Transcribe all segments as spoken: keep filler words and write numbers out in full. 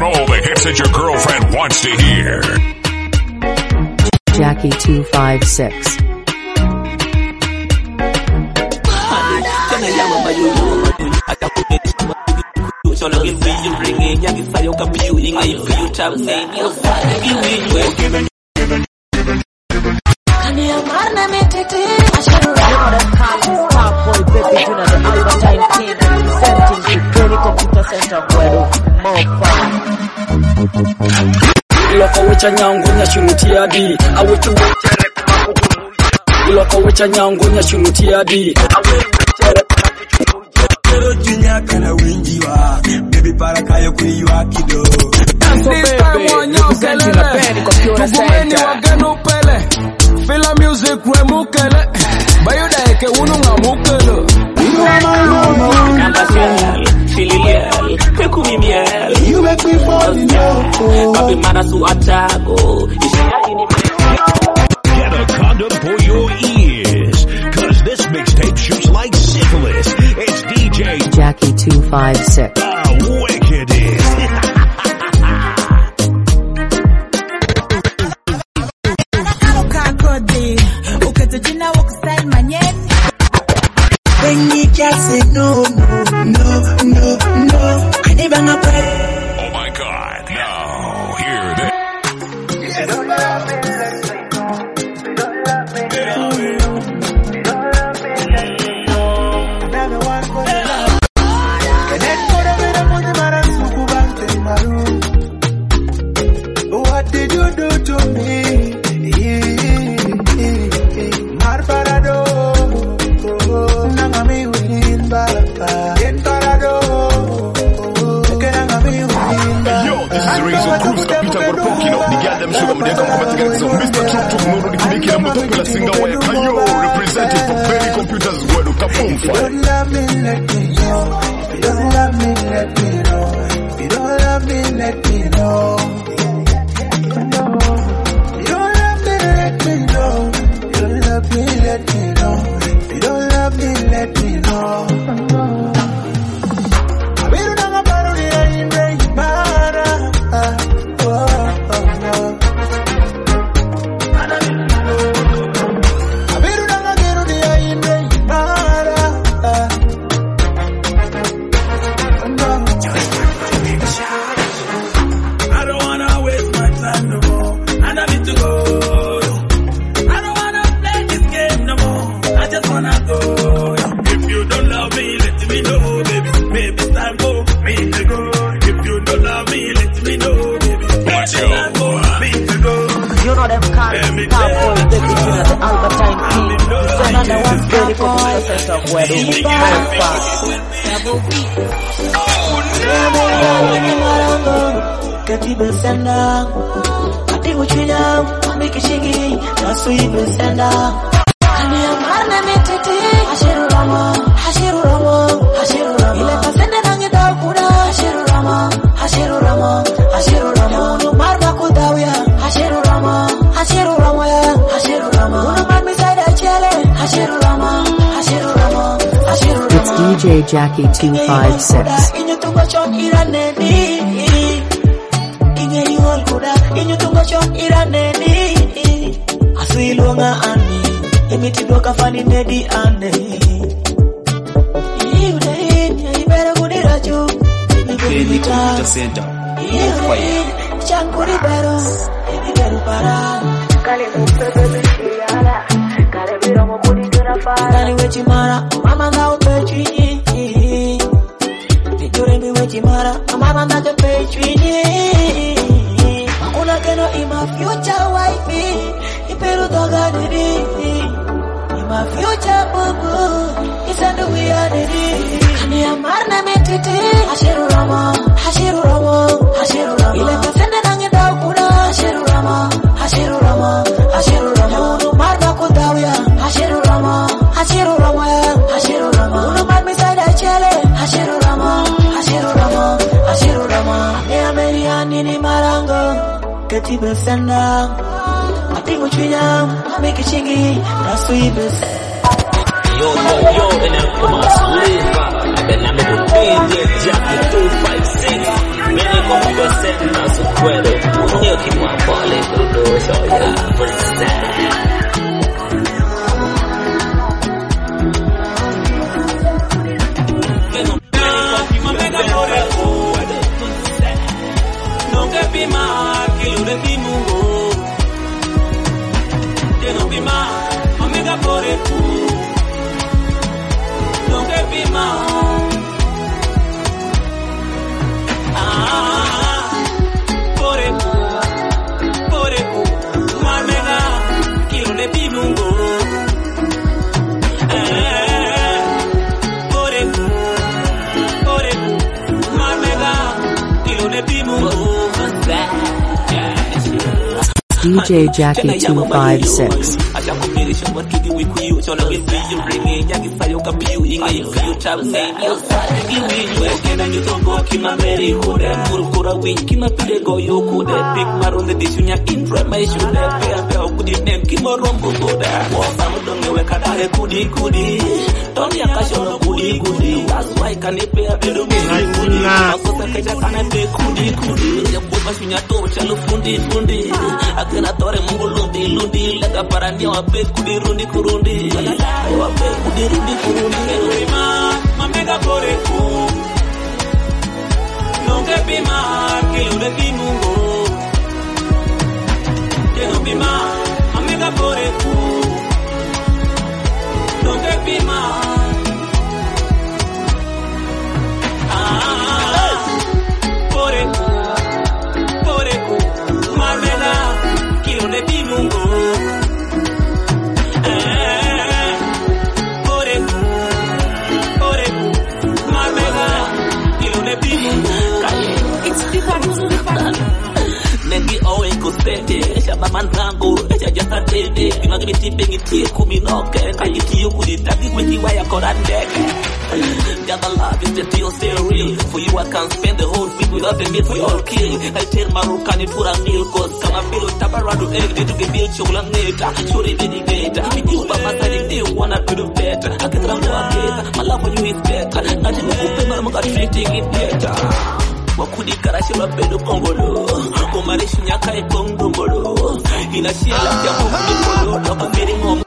playing all the hits that your girlfriend wants to hear. Jackie two five six. Iloko wecha nyango nya shunutia di awetu wechere kuma kuchumuja. Iloko wecha nyango nya shunutia di awetu wechere kuma kuchumuja. Kero junya kana winjiwa baby para kayo kuiwa kido. This time on yo kelele tukumeni wagenu pele fila music we mukele bayuda eke unu nga mukele Kamba fiel, filiel, pekumi miel. You make me fall in love. Papi marasu atago. Get a condom for your ears, cause this mixtape shoots like syphilis. It's D J Jackie two five six. The wickedest. No, no, no, no. I never know. Oh my God! Now hear this. What did you do to me? Mister Tuk Tuk Nuru Nikidiki na Mutopela Singa Waya Kayo representing for Berry Computers Wedu Kaboom If you don't love me, let me know. If you don't love me, let me know. If you don't love me, let me know. If you don't love me, let me know. If you don't love me, let me know. If you don't love me, let me know. Senda, ati uchinya, make shigi, that's sweet senda. Ani amana metete, hashiru rama, hashiru rama, hashiru rama. Ile pasende nange dakura, hashiru rama, hashiru rama, hashiru rama. Unu marma kudawya, hashiru rama, hashiru rama, hashiru rama. Unu marmi saida chele, hashiru rama, hashiru rama, hashiru rama. It's D J Jackie two five six. Inyo tungo chon iraneni. Inyo tungo chon iraneni Aswilonga ane Emiti doka fani nedi ane Iude in Ibera kudira ju Baby Computer Center Iude Chankuri bero Iberu para Kali mupebe bishiyala Kale biro mukudi tunafara Kali wechi mara Mama nga upechi Nijure mi wechi mara Mama nga upechi Una keno ima future wifey Iperu toga didi Ima future bubu Isandu wia didi Kani amarna metiti Hashiru rama, hashiru rama, hashiru rama. Ile pasende nange daukuna Hashiru rama, hashiru rama, hashiru rama. Unu marma kudawya Hashiru rama, hashiru rama, hashiru rama. Unu marmi saida chele Hashiru rama, hashiru rama, hashiru rama. Ane ameri anini marango Keti besenda, ati muchinya, make chingi, that's sweet bes. Yo, yo, yo, and I'm from Australia. And I'm a good Jackie two five six. Many computers sema su kwelo unyo kimwa pole kudosho ya mse Bima, kill the bimungo. Deno bima, omega pore ku. Don't get bima. Ah, pore ku, pore ku. Omega, kill the bimungo. Eh, pore ku, pore ku. Omega, kill the bimungo. D J Jackie two five six. Akena tore mungu lundi lundi lega parania wape kudi rundi kurundi wape kudi rundi kurundi bima mamega pore ku nonge bima kilo de bimungo kilo bima mamega pore ku nonge bima ah pore ku pore ku mamega kilo de bimungo eh pore ku pore ku mamega kilo de bimungo it's different Nengi owe kustete Shaba manzango Echa jasa tete Kimagibiti bengitie kuminoke Kayiti yukudi Taki wiki waya korandeke Gather love is the deal still real For you I can spend the whole week without the need for your kill I tell Marukani pura meal Cause kama bilo tabarado egg Nitu kibil chokula neta Shuri bedi geta Ikuba masari they wanna do the better I can round your geta My love for you is better Najibu kupe maramuka treating it better Wakudi karashi wabedo kongolo Kumarishi nyaka ipongo mbolo Inashia la ya mungu mbolo Loko miri ngomu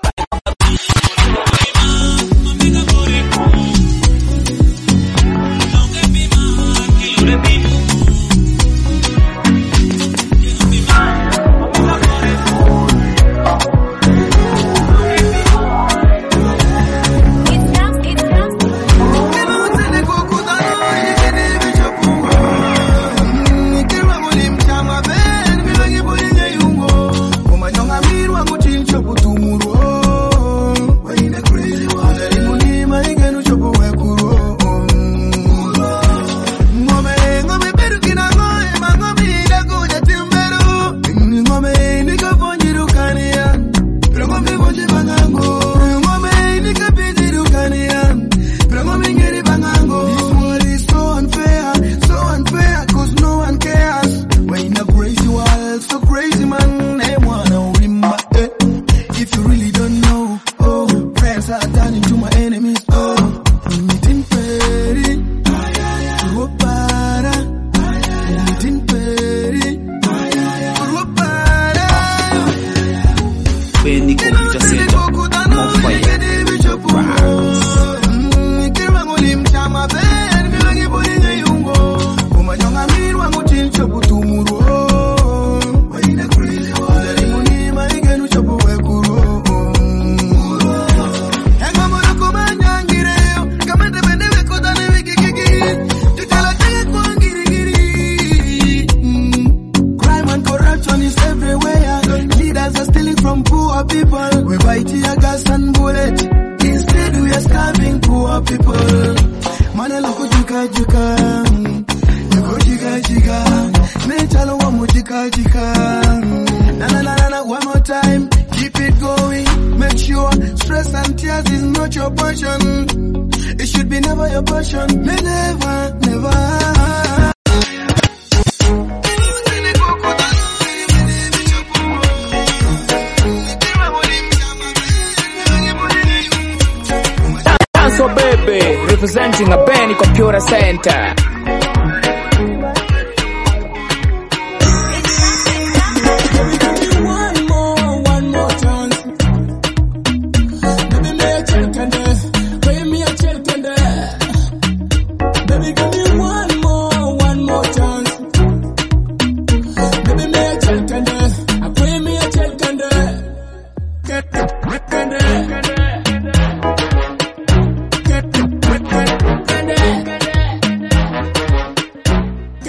Representing a Benny Computer Center.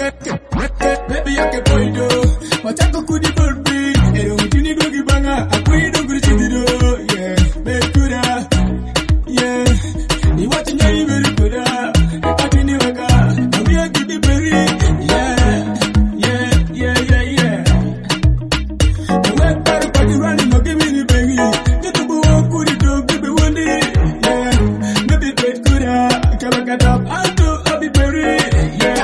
Baby, I can boy do. What I could do for free. I don't need to give banga. I put it over to do. Yeah, baby, good. Yeah, you watching me very good. I can't even go. I'm here to be very. Yeah, yeah, yeah, yeah, yeah. The way party party running, no give me the baby. Get the boy, could it do? Give me one day. Yeah, maybe baby, good. I can't get up. I'll do. I'll be very. Yeah.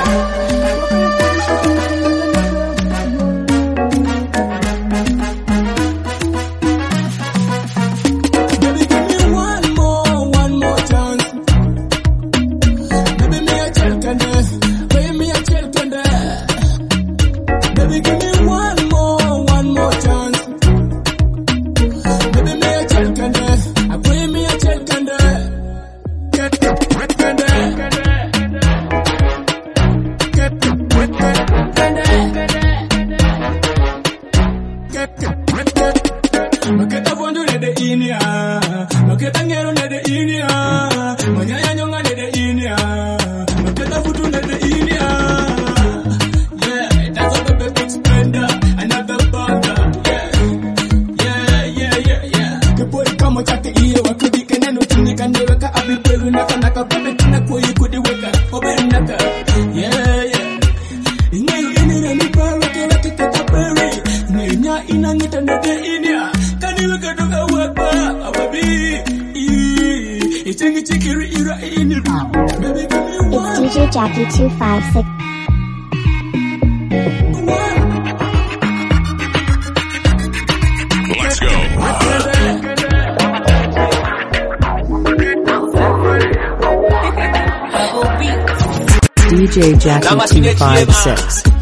It's D J Jackie two five six. Let's go. D J Jackie two five six.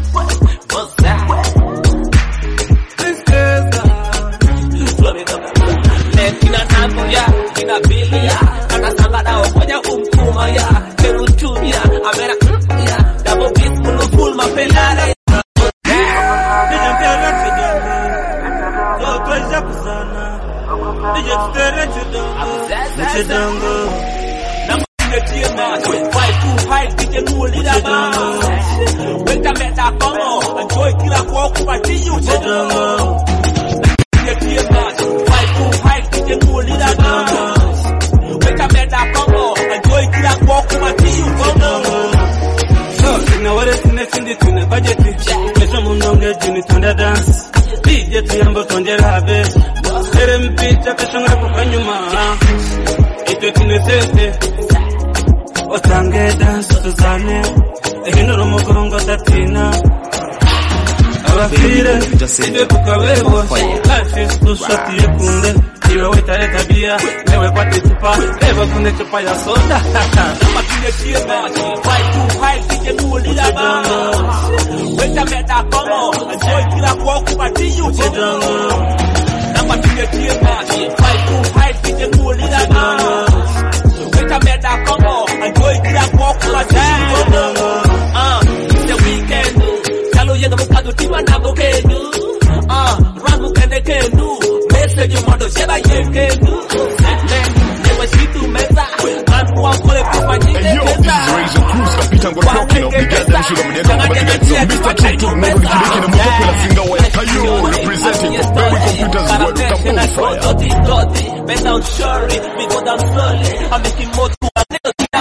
Fire soda, I'ma be the cheer man. Fight too high, get you cool, leader man. Wait a minute, come on. Enjoy killer walk, but you you don't know. I'ma be the cheer man. Fight too high, get you cool, leader man. Wait a minute, come on. Enjoy killer walk, but you don't know. Ah, the weekend, Salo yenga mukado tima na bokenu. Ah, rangu kende kenu. Message you mando sheba yekenu. Never see to mesa. Hey, yo, this Razor Cruz kapita ngoro kino bigaza mshiro mjenga kwa batigazo Mister Tutu Mungu nikibiki na mtoto la singa wa Kayo representing for Berry Computers World Cup Fire. Bend down surely, we go down slowly. I'm making more to a little bit.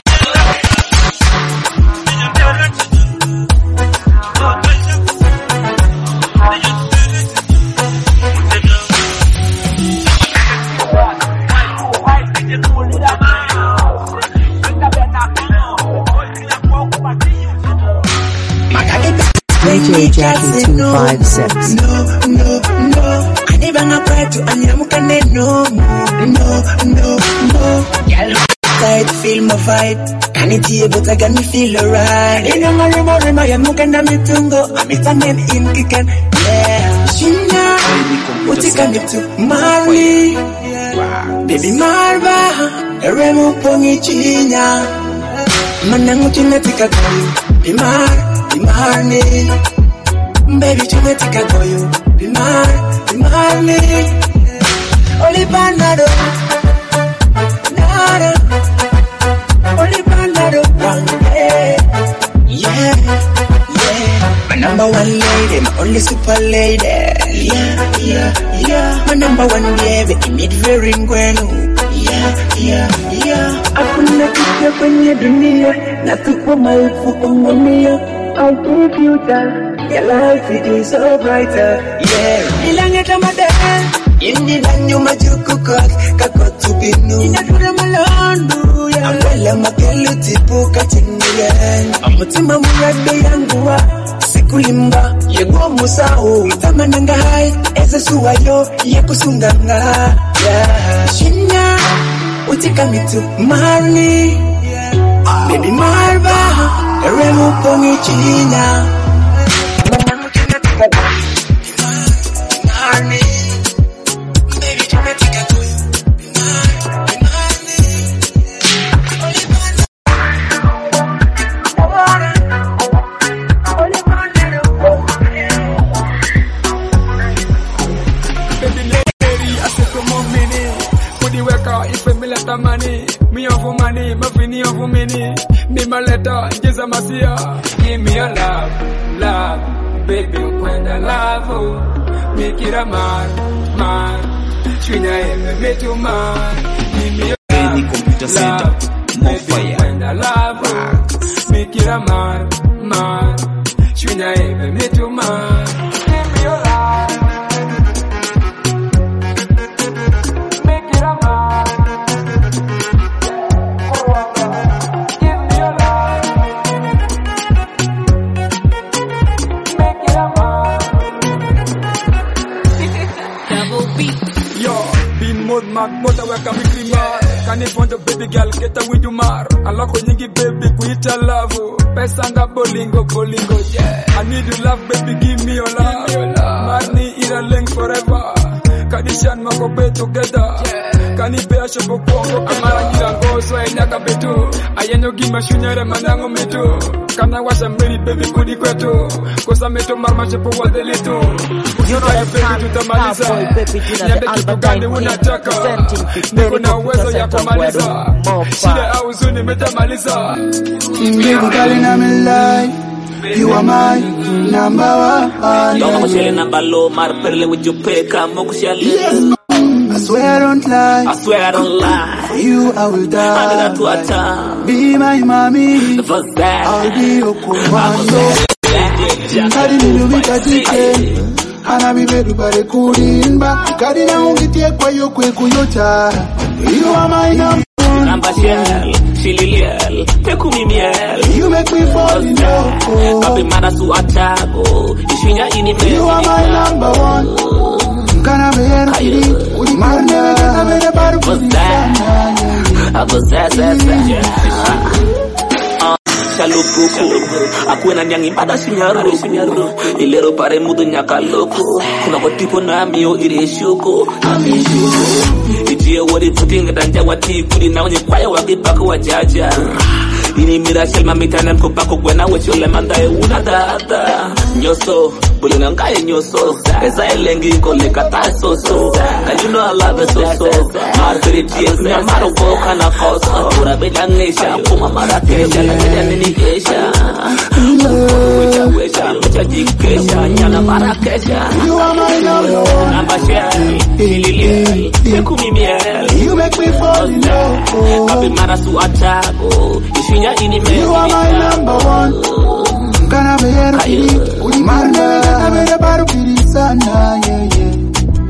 D J Jackie two five six. No, no, no. I never not pray to Anyamukane, no, no, no, no. Girl, side feel my fight. Can it hear but I got me feel alright. In a marima, rima, Yamukana mitungo. I'm it and then in kicken. Yeah. Shinya, what you can get to Marley. Baby Marva, a remo pongi chinya. Manangu tunatika koyu. Be mar, be mar me. Baby tunatika koyu. Be mar, be mar me. Oli banado, nada. Oli banado, one day. Yeah, yeah. number one lady, my only super lady. Yeah, yeah, yeah. My number one baby, imid very ngwenu. Yeah, yeah, yeah. Hakuna kitu kwenye dunia na tupo maifu kumumia. I'll give you that. Your life it is so brighter. Yeah. Ilanga tamada. Indi danyo majuku kwa kakotu binu. Inakura malondu ya. Ambela makelu tipu katinguyen. Amutima murade yanguwa. Sikulimba yego musao. Itamananga hai. Eze suwayo yekusunganga. Yeah. Shinya. Utika mitu marni. Baby marva. Eremu pongi china. Manamu kina tika. Marni. Money, me on for money, my fini on for many. Me my letter, just a masia. Give me a love, love, baby, when I love you, make it a man, man. Should I ever meet you, man? Give me a love, love, baby, when I love you, make it a man, man. Should I ever meet you, man? Give me a love. Mark, but I welcome me creamer. Can you find a baby girl, get a with you mar? I love when you give baby, quit your love. Best and a bolingo, bolingo, yeah. I need you love, baby, give me your love. Money in a link forever. Kadishan mako be together. Can you pay a shop of Congo? Amara Nilango, so I nyaka betu. Ayano give my shunyere manango metu. Can I wash a many baby kudi kwetu? Cause I meto marma shepo wa delito. You know the baby to the Malisa. Baby Gina, the Albert Dine presenting Niko na uwezo ya kumaliza. Shile au zuni meta malisa. Baby girl in my life, you are my number one. Don't go share number low, mar perle with your pay, come go share. Yes, I swear I don't lie. I swear I don't lie. For you I will die. I got to a be my mommy. For that, I'll be your commando. Kadi nilubika jike. Ana bibedu bare kurimba. Kadi na ungitie kwa yo kwe kuyota. You are my number one. Number shell, shililiel, pekumi miel. You make me fall in love. Kapi mara su atago. Ishinya ini me. You are my number one. Kana bera kiri. Marne kana bera baru kiri. I was that, that, that. Shalupuku, akuena nyangi pada sinyaru, sinyaru. Ilero pare mudu nyakaluku. Kuna kotipo na mio ireshuko, amishuko. Itie wadi putinga danja wati kudi na wenye kwaya wakipaka wajaja. Ini mira shelma mitana mkupako kwena wechole mandae unadada. Nyoso, buli nangaye nyoso. Eza elengi kole kata soso. Cause you know I love it so so. Marfiri tears, nyamaro voka na koso. Ura bedangesha, puma marakesha. Nakeda minikesha. Wecha wecha, wecha jikesha. Nyana marakesha. You are my number one. Number shell, ilili, pekumi miel. You make me fall in love. Kapi mara su atago. Ishinya ini me. You are my number one. Kana bera kiri. Marne kana bera baru kiri sana. Yeah, yeah.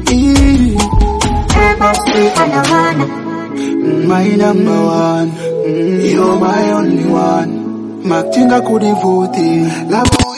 My number one. You're my only one. Matinga kudivuti. Labo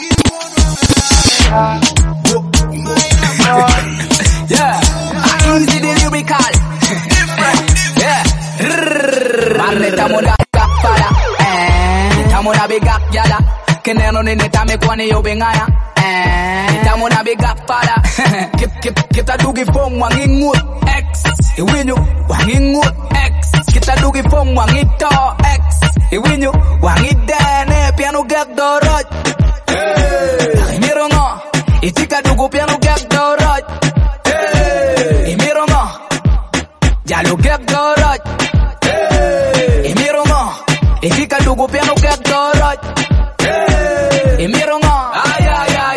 yeah. Easy the lyrical. Yeah. Marne tamona para. Eh. Tamona bigak yala. Keneno nene tame kwani yo bengaya. Eh. Tamona bigak para. Kip kip kita dugi fong wangingut X. Iwinyo wangingut X. Kita dugi fong wangito X. Iwinyo wangidene piano gak doroj. Hey. Mirongo. Itika dugu piano gak doroj. Hey. Mirongo. Jalo gak doroj. Hey. Mirongo. Itika dugu piano gak doroj. Hey. Mirongo. Ay ay ay.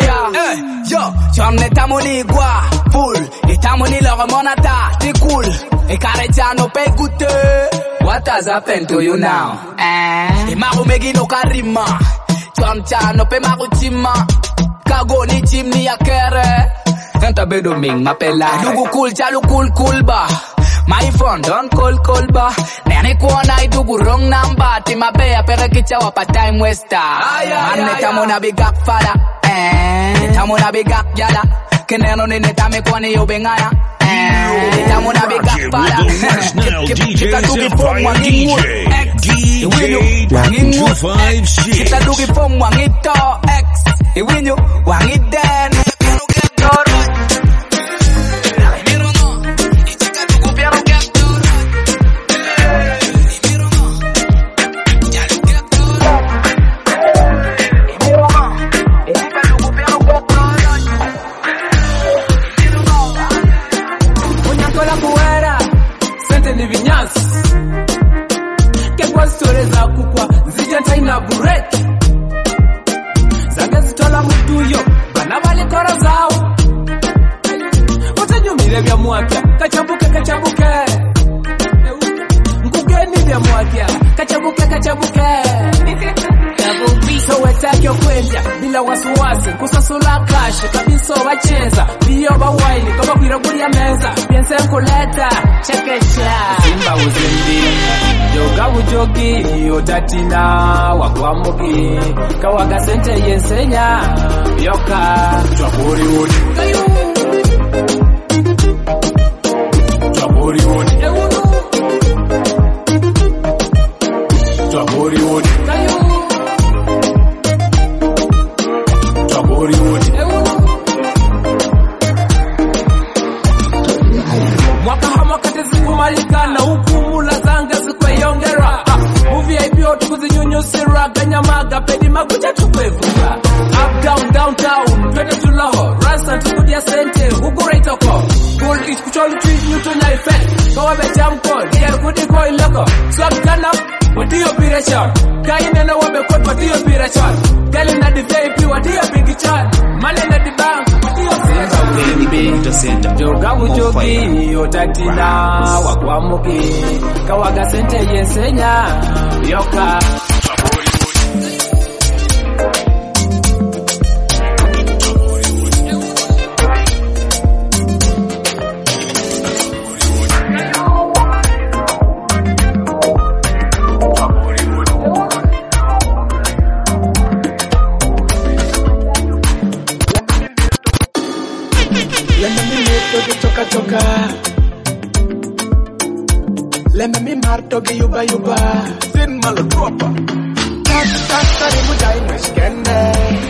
Famne tamoni gua full, et tamoni le remonata, t'es cool. Et Karetiano pay goûter. What has happened to you now? Eh? Et marumegi no karima. Tuamcha no pe marutima. Kago ni chim ni akere. Enta bedo ming mapela. Dugu cool chalu cool cool ba. My phone don't call call ba. Nene kuona idugu wrong number. Tima beya pere kicha wapa time waster. Mane tamona big up fada. Eh? Tamona big up yada. Keneno nene tame kwani yubengaya. Tamona big up fada. Kita dugi pong wangi wood. D J one two five six. Kita dugi pong wangi to X. Iwinyo wangi den. Kachabuke kachabuke Nkugeni vya mwakia Kachabuke kachabuke So wetakyo kwenja bila wasuwasi Kusasula kashi kabiso wacheza Biyo bawaini kama kuiraguli ya meza Piense mkuleta chekecha Simba uzindi Yoga ujogi Yotatina Wakwamugi Kawaga sente yensenya Yoka Chwapuri udi Chwapuri udi Chwapuri udi Chwapuri udi Mwaka hama katezi kumalika na hukumu la zanga zikwe yongera Movie I P O tukuzinyunyu sira Ganyamaga pedi maguja tukwevuga Up down downtown Twete tuloho Rasta tukudia sente Huku reitoko Gold is kucholu tweet Newtonya effect Kawa becha mko Diya kudiko iloko Swag turn up Wadiyo pira shot Kayi nena wabe kot wadiyo pira shot Gali na di V I P wadiyo pingi shot Mane na di bank wadiyo pira shot Joga ujogi Yotatina Wakwamuki Kawaga sente yensenya Yoka Lemme mi martogi yuba yuba Sin malo dropa Tak tak karimu jai meskende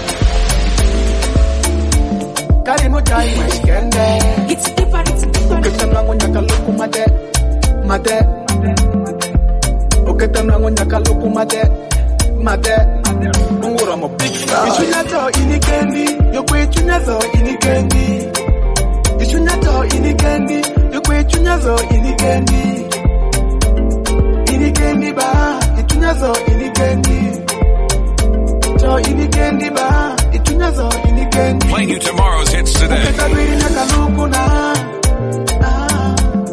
Karimu jai meskende It's deeper, it's deeper Uketemlangu nyaka luku mate Mate Uketemlangu nyaka luku mate Mate Ungura mo big star Ichunyato inikendi Yokwe chunyazo inikendi Ichunyato inikendi Yokwe chunyazo inikendi Inikendi ba, itunyazo inikendi. So inikendi ba, itunyazo inikendi. Playing you tomorrow's hits today. Ukekabiri nyakalukuna. Ah.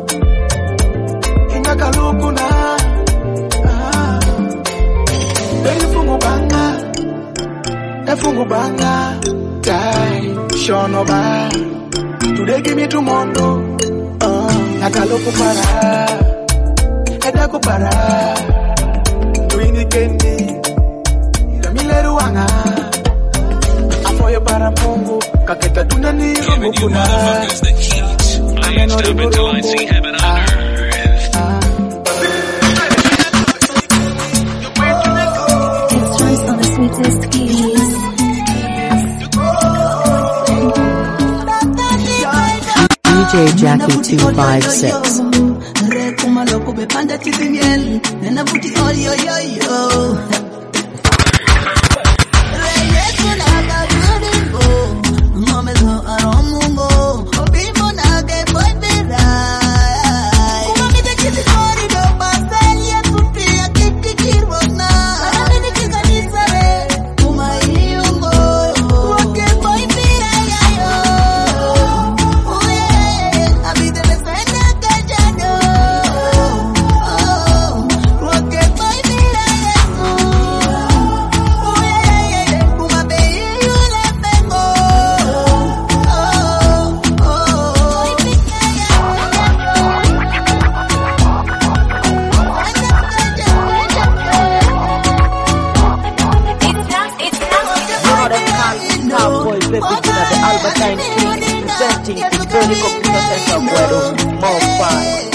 Inyakalukuna. Ah. Efungu banga. Efungu banga. Die. Shono ba. Today give me tomorrow. Oh. Nyakaluku para. Eda kupara Tuini kendi Damileru wanga Afoyo para mungu Kaketa tunani rumukuna Ameno riburungu It's Royce on the sweetest keys. D J Jackie two five six. Maloko be panda tizimiel Nena buti oyo yo yo Reye kuna kaduringo Mame zo aromungo Obimo nage boibera Kuma mite kiti kori do basel ya tupi ya kiti kirwana Arami ni kikanisare Kuma iyungo Wake boibera ya yo baby, to the Albertine King, presenting the Bernie Computer Center, Guero, more fire.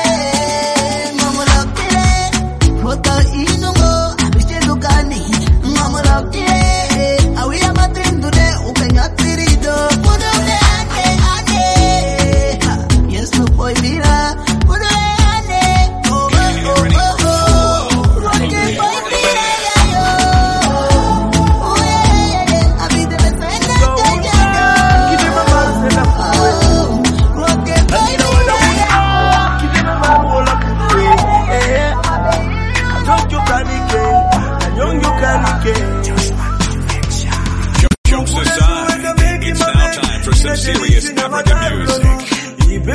Serious African music.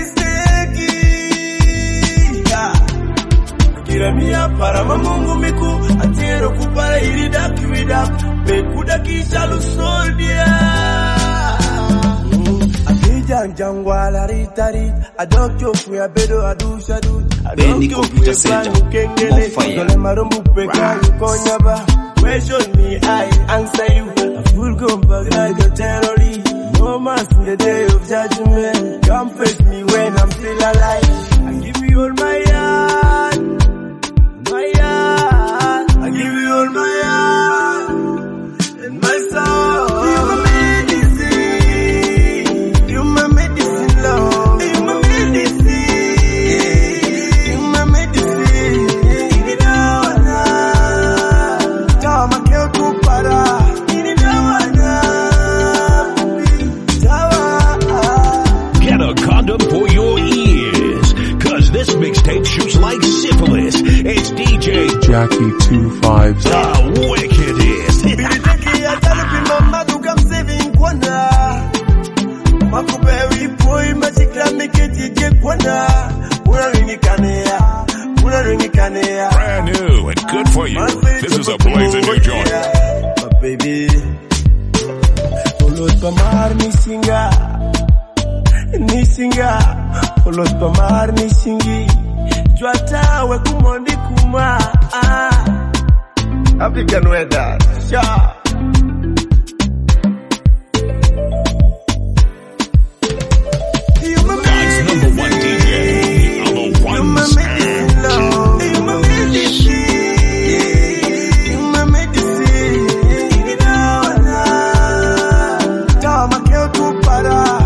Kiramia para mamungu miku atero kupara irida kiwida bekuda kishalu soldia Akija njangwala ritari adokyo kuya bedo adusha du Benny Computer Center on fire. Dole marumbu peka yukonyaba question me I answer you a full gumba like a terrorist. No mass in the day of judgment. Come face me when I'm still alive. I give you all my heart, my heart. I give you all my heart and my soul. You my medicine, you my medicine, Lord. You my medicine, you my medicine. You know na, tama keo kupara. For your ears, cause this mixtape shoots like syphilis. It's D J Jackie two five seven. The wickedest. Brand new and good for you. This is a blazing new joint. But baby, Ulos pamar nisinga Nisinga, ulos pamar nisingi Jwata we kumondi kuma African weather, sure. God's number one D J, I'm a one sound. You my medicine, you my medicine. You know na, tama keo kupara.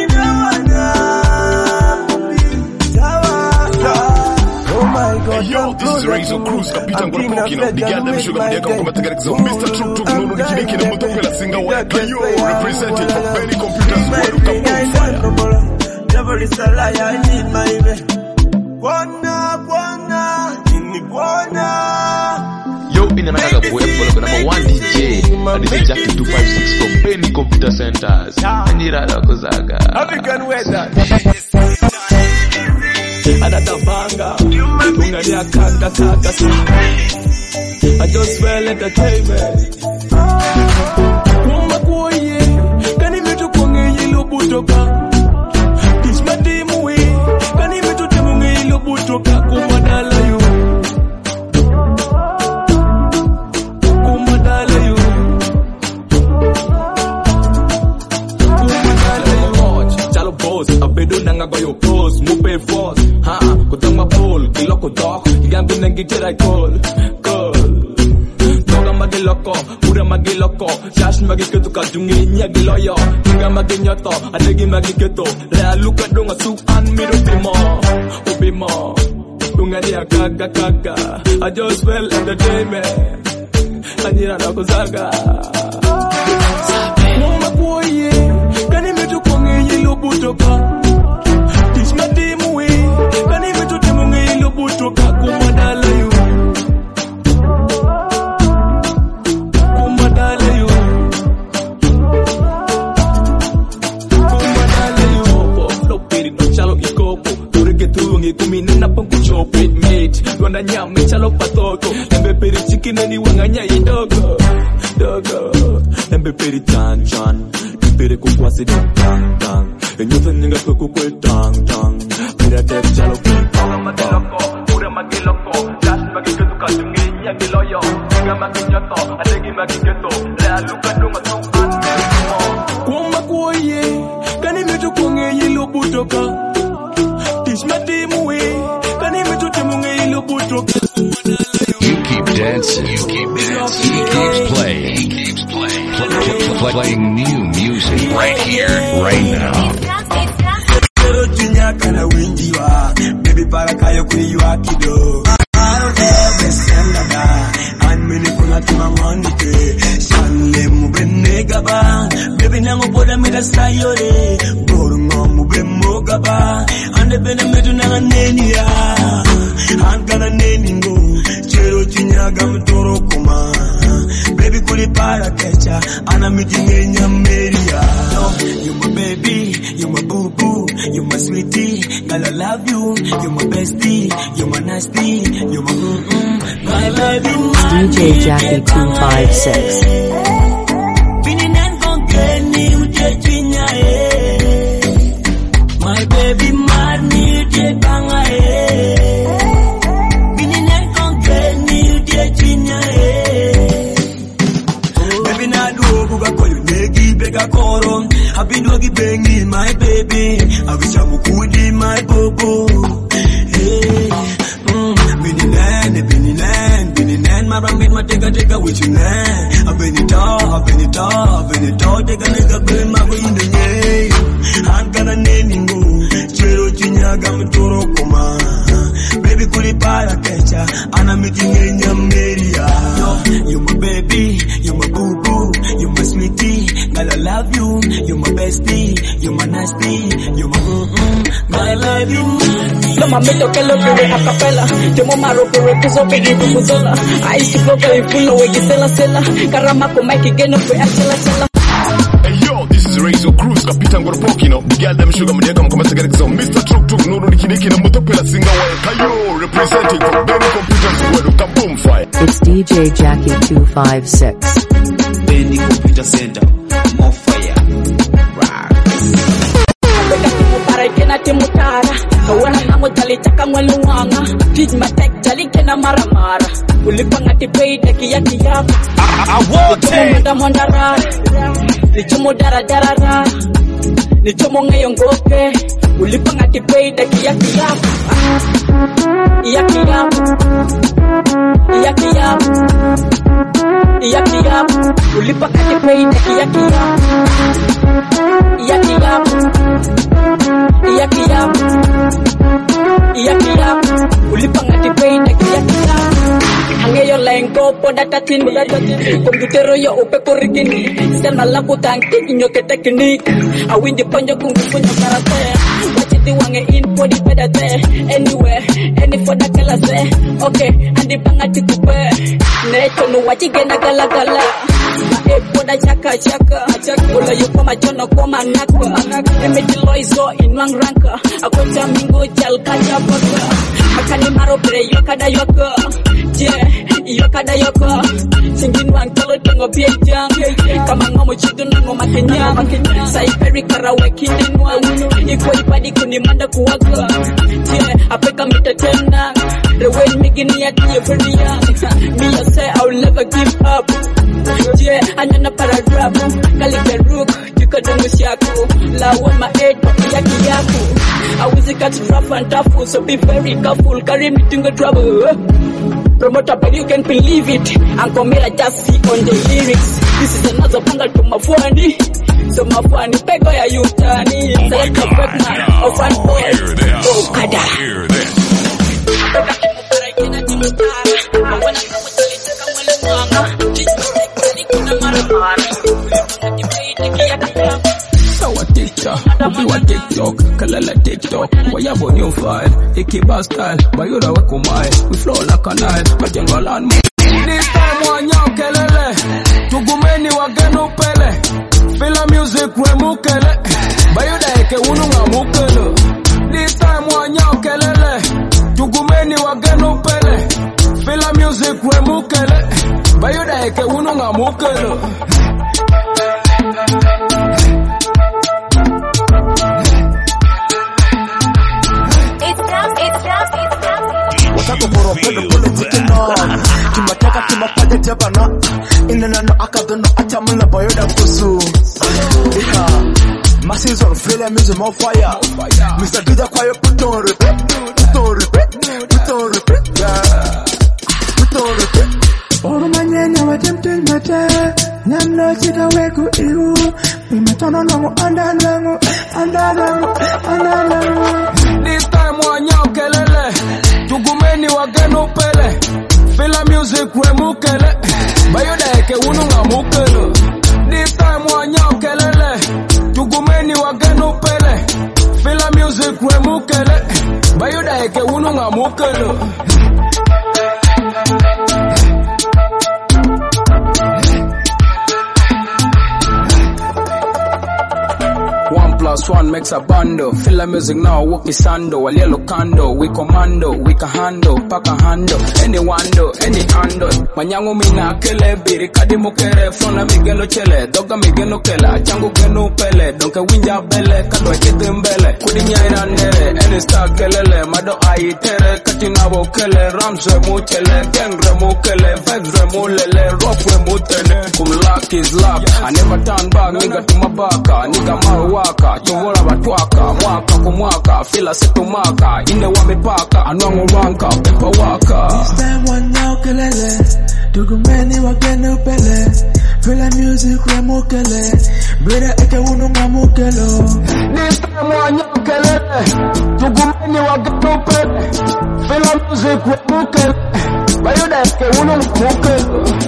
Yo, this is Razor Cruz, Kapitan Gorokokino, Biganda Sugar Media Kumatagarizzo, Mister Truk Truk Nunu Nikiki na Mutopela Singa wa Kayo, representing for Bernie Computers, Guero Kapo Fire. Never is a liar, I need my way. Bwana, Bwana, Nini Bwana. Yo, in another boy, follow number one D J, and this is Jackie two five six from Benny Computer Centers. Anira Kozaga. African weather. Anatabanga Ungalia kaka kaka I just fell entertainment Kuma kuoye Kani mitu kwenye ilo butoka Teach my team way Kani mitu temunge ilo butoka Kumadala yu Kumadala yu Kumadala yu Chalo boss Abedo nanga goyo pose Mupe force Ha, kutang mapol, kiloko dok, higambi nangi jiray call, call. Doga magiloko, pura magiloko, shash magiketo kadungi nyagiloyo, hinga maginyoto, adegi magiketo, rea luka dunga suan miru bimo, ubimo, dunga niya kaka kaka, I just fell entertainment, anira na kuzaga. Mama kuoye, kani mitu kwenye yilo butoka, teach my team way. Kani mitu temunge ilo butoka kumadala yu Kumadala yu Kumadala yu Flow piri no chalo ikopo Turege tuungi kuminina pangu chopit mate Luanda nyame chalo patoko Embe piri chikineni wanganya idogo Dogo Embe piri chan chan Piri kukwasi dang dang dang Enyotha nyinga kukukwe dang dang Pira tek chalo Pura magiloko, pura magiloko Dash magiketu kadungi nyagiloyo Hinga maginyoto, adegi magiketo Lea luka dunga suan butoka. Teach my team away. Can you make to munge ilo butoka? You keep dancing. You keep dancing. He keeps playing. He keeps playing. Play, play, play, playing new music right here, right now. Baby baraka yo kuri wakido. I don't ever send a and many kuna tuma money ke. Shanle mube negaba. Baby nango boda meda sayore. Borungo mube mogaba. Ande bene medu nanga neni ya. Ankana neni ngo. Chero chinyaga mtoro kuma. Baby kuli para kecha. Ana miti ngenya meria. You my baby, you my boo boo, you my sweetie. Girl I love you, you my bestie, you my nasty, you my mm-mm. My baby, my D J Jackie two five six. My baby, marni de banga eh. Bininen kongeni de chinya eh. Baby na do buga koyu negi bega korom. Abinogi bengi my baby. Avisha mukudi my bobo. Hey, mm. Bininen, bininen, bininen. Marambit ma tega tega with you man. Abenita, abenita, abenita. Tega nega be mago indenye. Ankana neningo. Chero chinyaga mtoro koma. Baby kuli para kecha. Ana mitingenya meria. You my baby, you my boo boo, you my sweetie. Girl I love you, you my bestie, you my nasty, you my mm-mm. My love you. No mamito que lo que a capela. Te mo maro pero que so pedi kuzola. Ai si flow que full we que sela sela. Karama ko Mike que no fue a chela chela. This is Razor Cruz, Kapita Ngoropoki, no. Girl, them sugar, me come come get some. Mister Truk Truk, no, no, Nikki, no, Mutopela, singer, Kayo, representing from Benny Computers, where the Kaboom Fire. It's D J Jackie two five six. Benny Computer Center, more fire. Para que na timutara, kawana nango jali chaka mwaluanga. Teach my tech jali kena mara mara. Ulipanga tipei deki yaki yako. I want it. Mondara, nichomo dara dara dara, nichomo ngayongoke. Ulipanga tipei deki yaki yako, yaki yako, yaki yako, yaki yako. Ulipanga tipei deki yaki yako, yaki yako, yaki yako, yaki yako. Ulipanga tipei deki yaki yako. Hangeyo lengo poda tatini, komputero yo upe korikini. Sema lagu tanki inyo ke teknik. Awindi ponyo kungu punyo karate. Wachiti wange in podi pedate. Anywhere, any for the kala se. Okay, andi panga tikupe. Neto no wachi gena gala gala. E poda chaka chaka. Ula yuko machono kwa manakwa. Emeti loizo inwang ranka. Akocha mingo jal kacha baka. Makani maro pre yokada yoka. Yeah, yokada yoka. Singin wang tolo tengo piejang. Kama ngomo chido nango makenyang. Sai peri karawe kinenwang. Iko ipadi kuni manda kuwaga. Yeah, apeka mita tenang. The way migini ya kiye very young. Me I say I'll never give up. Yeah, anana paragraph. Kali keruk, tika dungu siyaku. La wama edo, yaki yaku. I was a cat rough and tough, so be very careful. Carry me to trouble. Promoter, but you can believe it. Uncle Mira just see on the lyrics. This is another bangle to my funny. So my funny pego ya yutani. Select a Beckman or one boy. Oh, kada. Hear this. Sawa TikTok, ubiwa TikTok, kalala TikTok. Wayabo new file, ikiba style, bayura weko mile. We flow like a Nile, majengo land. This time wanyao kelele, tugumeni wagenu pele. Fila music we mukele, bayuda eke ununga mukele. This time wanyao kelele, tugumeni wagenu pele. Fila music we mukele, bayuda eke ununga mukele. Wataka poro polo polo kutina Kimataka kimapaja jabana Inena no akadono achamuna bayoda kusu Ika masses on feel music on fire. Mister D J Quiet, put on repeat, put on repeat, put on repeat, yeah, put on repeat. Oh my name, what tempted matter. Nyam no chika weku iu. We matono nangu anda nangu, anda nangu, anda nangu. This time wanyao kelele, tugumeni wagenu pele. Fila music we mukele, bayuda eke ununga mukele. This time wanyao kelele, tugumeni wagenu pele. Fila music we mukele, bayuda eke ununga mukele. One plus one makes a bundle. Feel the music now, walk me sando. A little candle, we commando, we can handle, pack a handle. Any wando, any handle. Manyango mina kele, biri kadi mokere. Frona migeno chele, doga migeno kela. Chango geno pele, donke winja bele. Kado ekete mbele, kudi nyaira nere. Any star kelele, mado ayi tere. Katina bo kele, rams remu chele. Gang remu kele, vibes remu lele. Rock remu tene, kum luck is luck. I never turn back, nigga to my baka. Nigga maru waka, chongola batwaka, mwaka kumwaka, fila setu maka, ine wamepaka, anwangu wanka, pepa waka. This time one now kelele, tugumeni wagenu pele. Fila music we mukele, bida eke ununga mukelo. This time one now kelele, tugumeni wagenu pele. Fila music we mukele, bida eke ununga mukelo.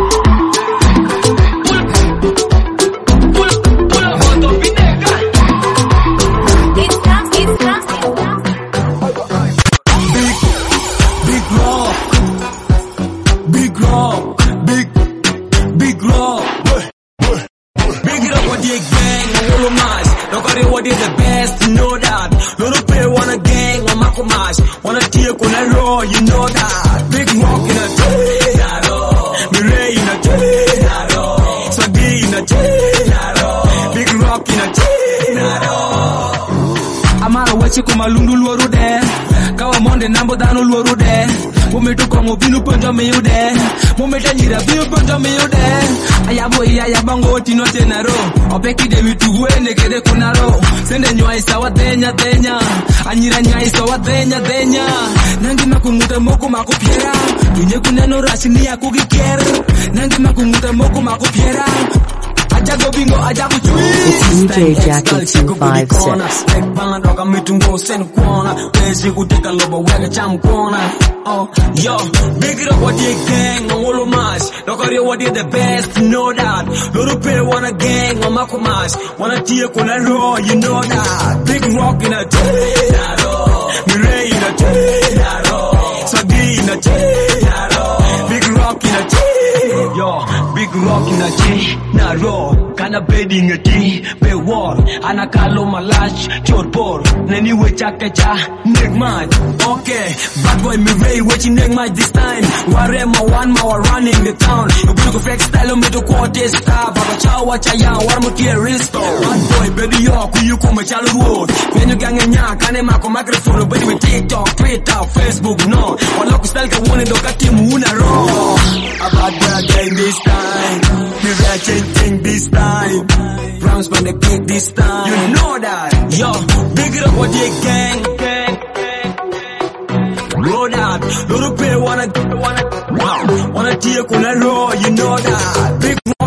What is the best, you know that. Little pair wanna gang on Marco Marsh. Wanna take on a roll, you know that. Big rock in a day, Mireille in a day, Swaggy in a day, big rock in a day. Amara wachi kumalundu luoru de. Kawa monde nambo dano luoru de. Mumetu kongo binu ponjo meyude. Mumeta nyira binu ponjo meyude. Ayabo iya yabango tino tenaro. Opeki de mitugue nekede kunaro. Sende nywa isa wa denya denya. Anyira nya isa wa denya denya. Nangi makumuta moko makupiera. Tunye kuneno rashini ya kugikier. Nangi makumuta moko makupiera. Ajago bingo ajago chui. It's D J Jackie two five six. Doka mitungo sen kuona. Pesi kuteka lobo wega cham kuona. Oh, yo, big it up what you gang on all mash. Doka rio what you the best, you know that. Little pair wanna gang on Marco Marsh. Wanna take on a roll, you know that. Big rock in a day, Mireille in a day, Swaggy in a day, big rock in a day. Yo, big rock in a day, na raw. Kana bedding a tea, be war. Anakalo malash, chorpor. Nani we chakacha, neck man. Okay, bad boy me ray, waiting neck man this time. Warema one more running the town. You go flex style me to quarter star. Baba chow wachaya, warmo tier risto. Bad boy, baby yo, kuyu kuma chalo road. When you gang nya, kane mako microphone, baby with TikTok, Twitter, Facebook, no. Wala ku style ka wone doka timu una raw. A bad boy gang this time. Me ray changing this time. Browns when they pick this time. You know that. Yo, big it up what you gang, gang, gang. Roll that. Little pair wanna, wanna, wow. Wanna take on a roll, you know that. Big rock.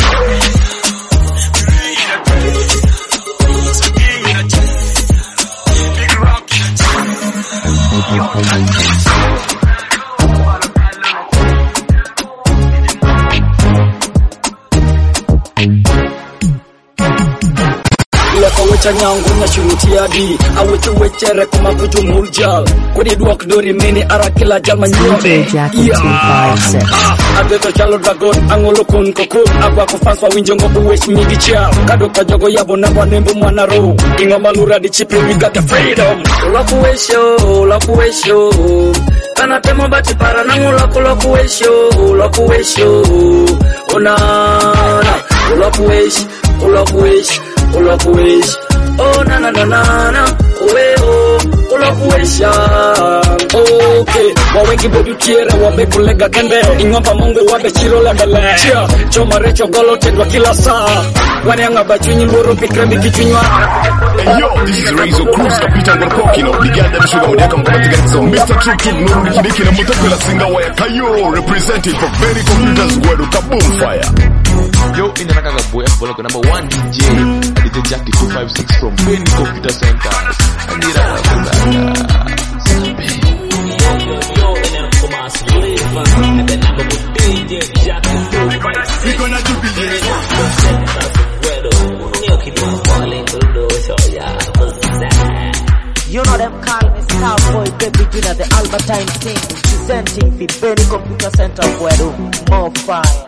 Chanyango na shurutia di awetu wechere kuma kutu muljal kodi duok dori meni arakila jalma nyobe D J Jackie two five six. Adeto chalo dragon angolo kun kokun agwa kufanswa winjongo buwesh migi chal kado kajogo yabo na wanembu mwana ro inga malura di chipi we got the freedom ulaku wesho ulaku wesho kana temo bati para nangu ulaku ulaku wesho ulaku wesho onana ulaku wesh ulaku wesh ulaku wesh oh na na na na na, oh eh oh, kulokuesha. Okay, wawengi bodu tiere wabe kulega kende, ingomba mungu wabe chiro lebele. Chia, choma recho golo tedwa kila saa, wanyanga bachunyi mburu pikrebi kichunywa. Hey yo, this is Razor Cruz, kapita ngorkoki na obligada mshuga mudeka mkatigarizo mister Tuk Tuk nuru nikidiki na mutapela singa waya kayo, representing for very computers wedu kaboom fire. Yo, in the Nakaga boy, I'm following number one D J, D J Jackie two five six from Benny Computer Center. I need a You know them call me Starboy, baby, you know the Albertine thing. Presenting the Benny Computer Center, where do more fire.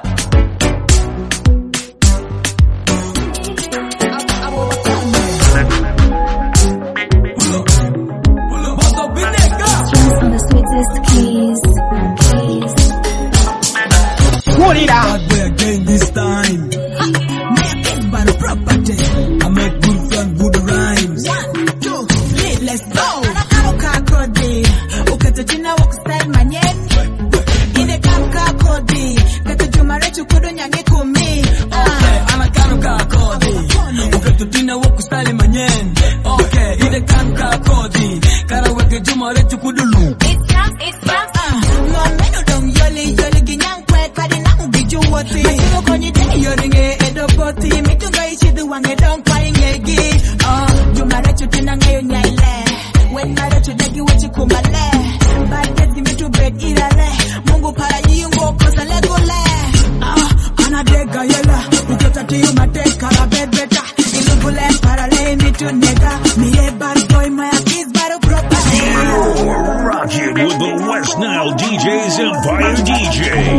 What it out there again this time? Make it by the property. I make good fun, good rhymes. One, two, three, let's go. Kakodi, ukatajina wakustai manyen. Ine kakodi, katajuma rechu kudu nyange kumi. Okay, anakano kakodi, ukatajina wakustai manyen. Okay, ine kakodi, karaweke juma rechu kudu lu. It's rap, it's rap. Mwameno dong yoli yoli ginyang kwek padi na ubiju woti. Matino konyi deni yoringe edo poti. Mitunga ichi duwange dong kwa ingegi. Juma rechu tina ngayo nyaile. When I let you take you what you come ale. Bad days give me to bed irale. Mungu para yingo kosa lego le. Ah, anadega yela. Uketa tiyo mateka la bed beta. Ilugule para le me to nega. Me a bad boy my kids baro proper. Rockin' with the West Nile D Js Empire D J.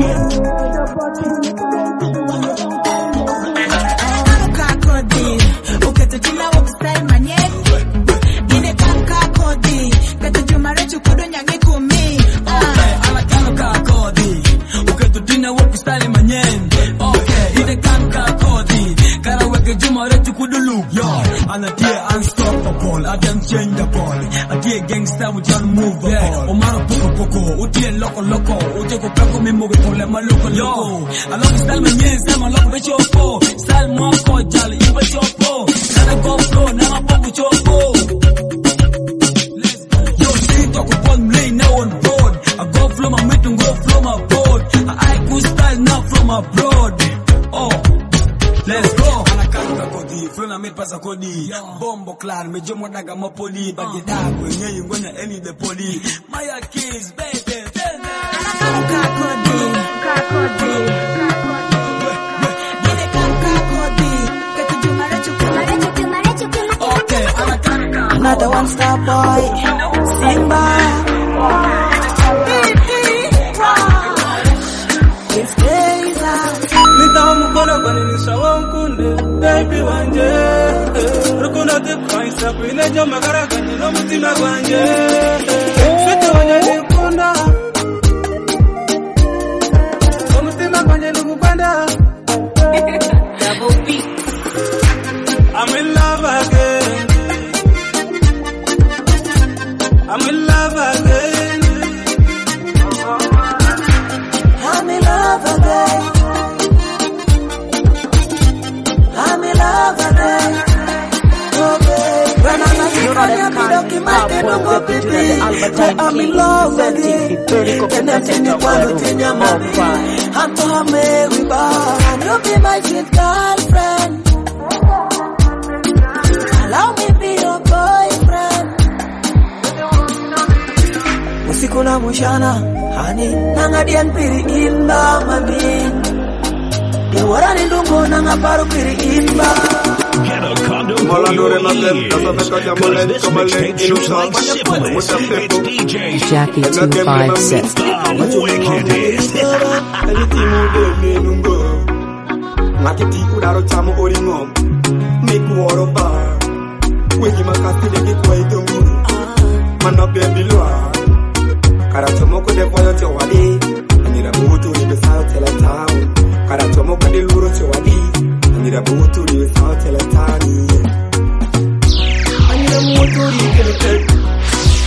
Uketa tina wakustai manye. Unstoppable, I don't change the ball. I dear gangster with your move. Yeah, Omaro Poco Poco, Uti Loco Loco, Uteko Paco Mimo, my local loco. I love style my yes, I'm a local with your po. Style Marco, Jolly, you with your po. Gotta go flow, now I'm up with your po. Yo, see, talk upon me, now on board. I go flow my meeting, go flow my board. I could style now from abroad. Oh, let's go. Flona me pasa kodi Bombo clan me jomo daga mopoli Bagi dago nye yungonya eni de poli Maya kids baby tena Kakodi Kakodi Gine kakodi Kati jumare chukuma Chukuma chukuma Okay Another one star boy Simba If days are Nitamu kono kwenye nishawa mkunde Baby wanje Rukuna tipu waisa Pile joma karaka Nino mutima wanje Swete wanje nikunda Mutima wanje nukupanda I'm in love again I'm in love again I'm in love again I'm in love again. Oh baby, when I'm not you know them can't stop for baby I'm in love again. Can I see me follow in your mommy? I'm to her Mary Bar. You be my sweet girlfriend. Allow me be your boyfriend. Usiku na mchana, honey, nangadian piri inba mami. Warani ndungo na ngaparu kiri imba. Get a condo for your ears, cause this mixtape shoots like syphilis. It's D J Jackie two five six. The wickedest. Makiti udaro chamu oringom. Make water bar. Wengi makasi deki kwa itongu. Mana baby loa. Karachomoko de foyo chowadi. Nira butu ni besao tela town. Karachomoko de luro chowadi. Nira butu ni besao tela town. Anira butu ni kele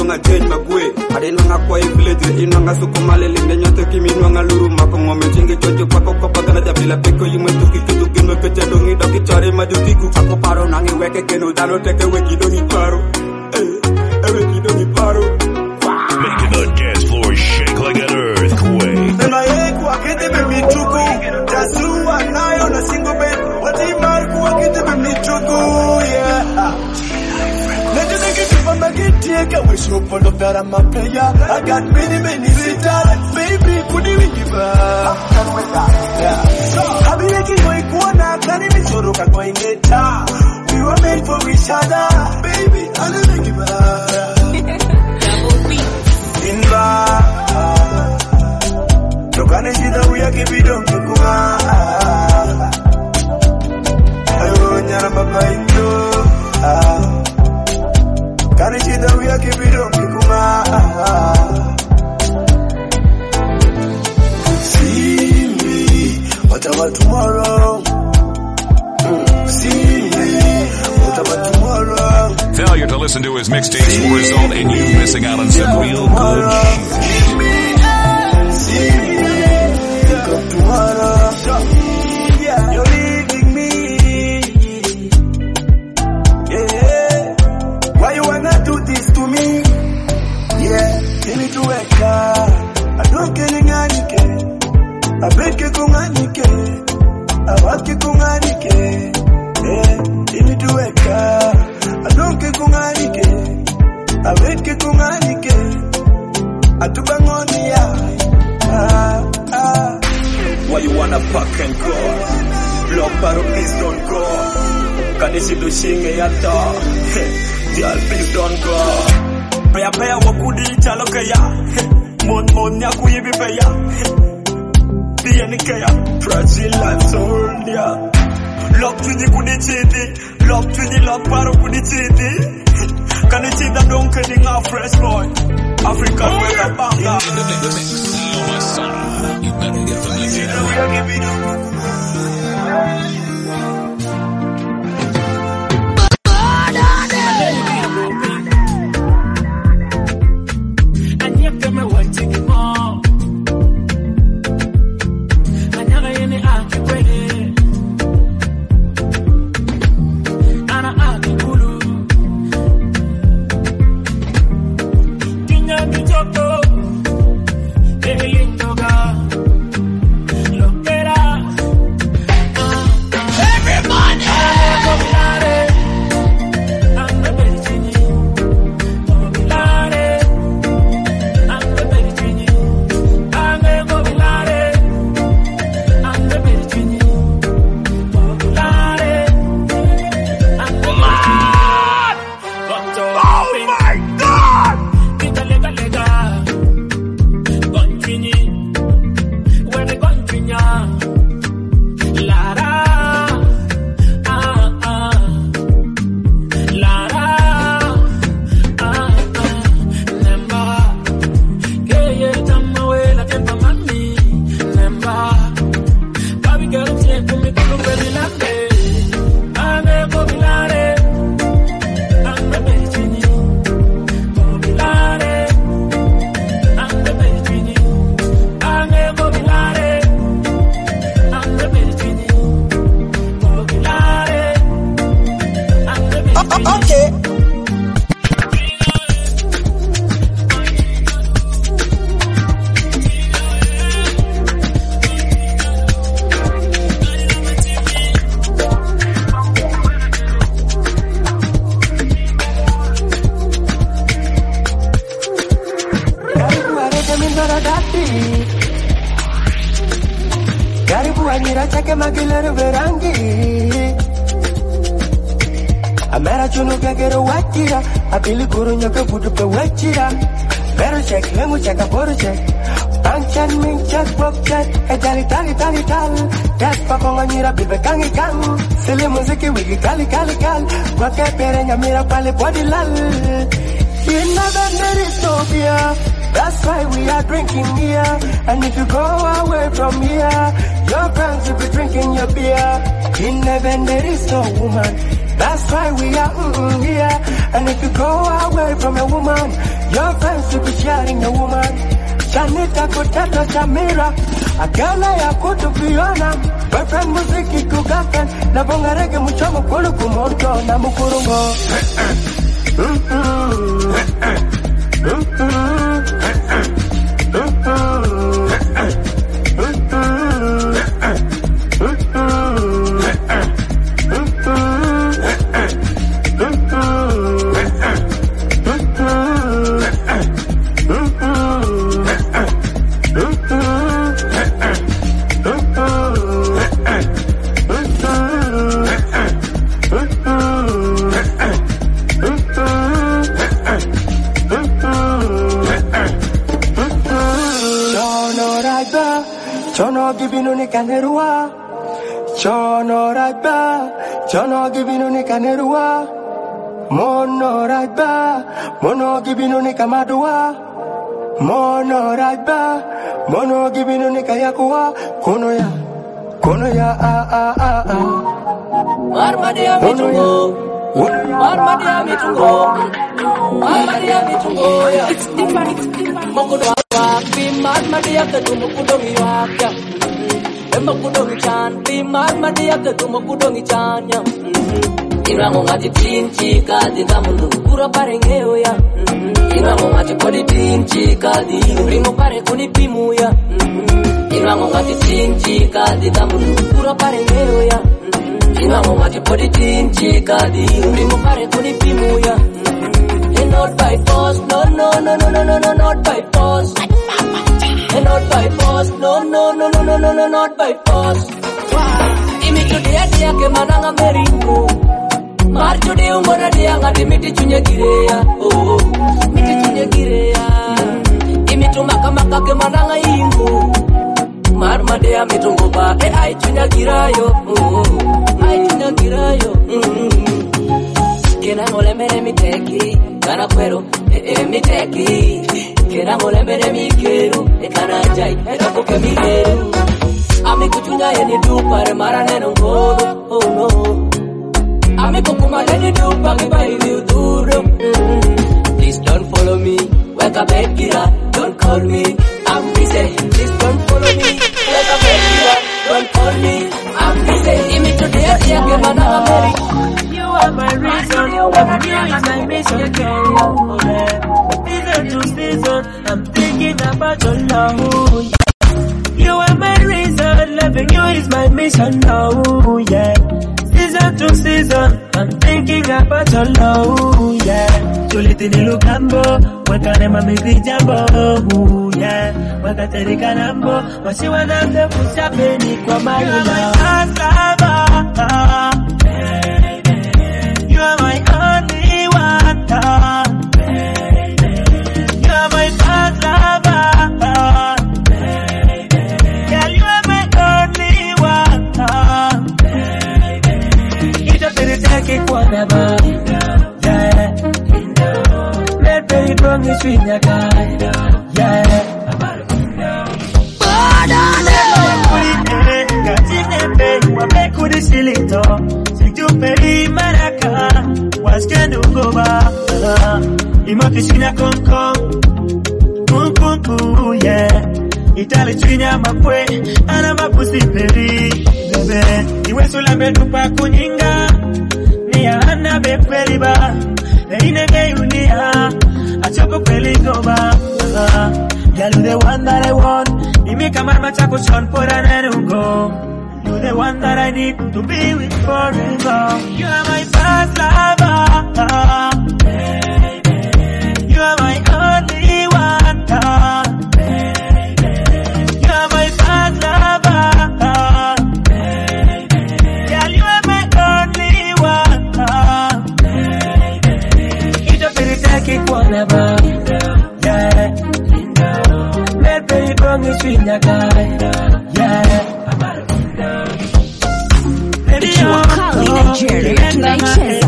nga change magwe adena nga kwa village ino nga sukumale linde nyoto kimi nwanga luru mako ngome chinge chojo pako kopa gana jabila peko yume tuki kudu gino peche dongi doki chare majukiku ako paro nangi weke keno dano teke weki dongi paro eh weki dongi paro making the dance floor shake like an earthquake. And I ain't walking to me chuku. Just you and I on a single bed. What if I walking to me chuku? Yeah. Let you take it from my get take a wish you for the better my player. I got many, many cities. Baby, put it in the bar. Yeah. I'll be making my corner. Can you be sure I'm going to get down? We were made for each other. Baby, I'll make it better. Inba Tokane shida uya kibido mkuma Ayo nyara baba indo Kane shida uya kibido mkuma See me, what about tomorrow? See me, what about tomorrow? Failure to listen to his mixtapes will result in you missing out on some real good shit. Yeah, you're leaving me. Yeah, why you wanna do this to me? Yeah, give me to wake up. I don't care nganike. I beg you nganike. I want you nganike. Yeah, give me to wake up. I don't care nganike. I beg you nganike. I do bang on the eye. Ah, ah. Why you wanna pack and go? Block paro, please don't go. Kanisi do shinge yata. Girl, please don't go. Paya paya wakudi chalo kaya. Mon mon nyaku yibi paya. Diya ni kaya. Brazil and Soria. Lock to the kudi chiti. Lock to the lock paro kudi chiti. Kanisi da don't kidding a fresh boy. African weather banga. You better get familiar. Amera chuno que quiero wachira, apili kurunya que putu pe wachira. Pero check, lengu check a poro check. Panchan min check, pop check, e tali tali tali tal. Gas pa con anira bibe kangi kang. Sele muziki wiki kali kali kal. Wake perenya mira pale body lal. You never met Ethiopia, that's why we are drinking here. And if you go away from here, your friends will be drinking your beer. In heaven there is no woman, That's why we are mm, here. And if you go away from a woman, your friends will be sharing a woman. Chanita kutata Samira, akala ya kutupiona. Boyfriend muziki kukakan, na bonga rege mchomo kulu kumoto na mukurungo. Chono gibinu ni kanerua, chono ragba, chono gibinu ni kanerua, mono ragba, mono gibinu ni kamadua, mono ragba, mono gibinu ni kayakua, kono ya, kono ya ah ah ah ah. Marmadia mitungo, marmadia mitungo, marmadia mitungo. It's different, it's different. Mokudo Be mad, my dear, the Tumukudomi Waka. Emakudomi Chan, be mad, my dear, the Tumukudomi Chanya. Iramati Tinchi, Kadi Damudu, Pura Parengeoya. Iramati Poditin, Kadi, Rimo Parekuni Pimuya. Iramati Tinchi, Kadi Damudu, Pura Parengeoya. Iramati Poditin, Kadi, Rimo Parekuni Pimuya. And not by force, no, no, no, no, no, no, no, not by force. And not by force, no, no, no, no, no, no, no, not by force. Imi today dia ke mananga meringo. Mar today umora dia ngati miti chunya girea. Oh, miti chunya girea. Imi tumaka maka ke mananga ingo. Mar madea mitungo ba e ai chunya girayo. Oh, ai chunya girayo. Kena ngole mere miteki, kana kwero e e miteki. Kena ngole mere mikeru, e kana jai, e doko ke mikeru. Ami kuchunya yeni dupa re mara neno ngodo, oh no. Ami kukuma yeni dupa kiba ili uduro. Please don't follow me, weka bekira, don't call me. I'm busy, please don't follow me, weka bekira, don't call me. I'm busy, imi today dia ke mana ameri. You are my reason, you is my mission, girl. Season to season, I'm thinking about your love. You are my reason, loving you is my mission, oh yeah. Season to season, I'm thinking about your love, yeah. Chuliti nilukambo, wakane mami jambo, yeah. Wakateri kanambo, wasiwa namde kusapeni kwa mayula. You are my only one, baby. You are my first lover, baby. Girl, you are my only one, baby. You just need to take it whatever, yeah. Let baby promise with your guy, yeah. Silito, si tu peri maraka, waskendo goba, imakishina kong kong, kung kung kung, yeah. Itali chinya mapwe, ana mapusi peri, bebe. Iwe sulambe tupa kuninga, niya ana beperi ba, leine geyunia, achoko peli goba. Girl, you the one that I want, imi kamar machako chon por anenungo. You're the one that I need to be with forever. You are my first lover, baby. You are my only one, baby. You are my first lover, baby. Girl, you are my only one, baby. You just need to take it whatever, yeah. Let baby promise with your guy, yeah. You are calling Nigeria to Nigeria.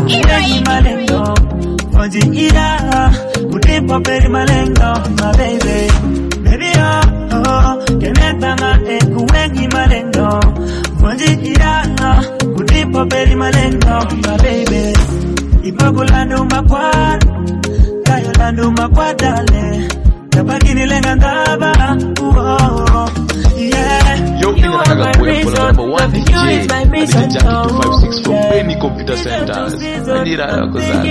Oji ira, udipo peri malengo, my baby. Baby oh, oh, keneta ma eku wengi malengo. Oji ira, udipo peri malengo, my baby. nduma kwa dale tabaki nilenga ndaba oh yeah. Yo, you are my reason, number D J is my mission. Jackie two five six from Penny Computer Centers. I need a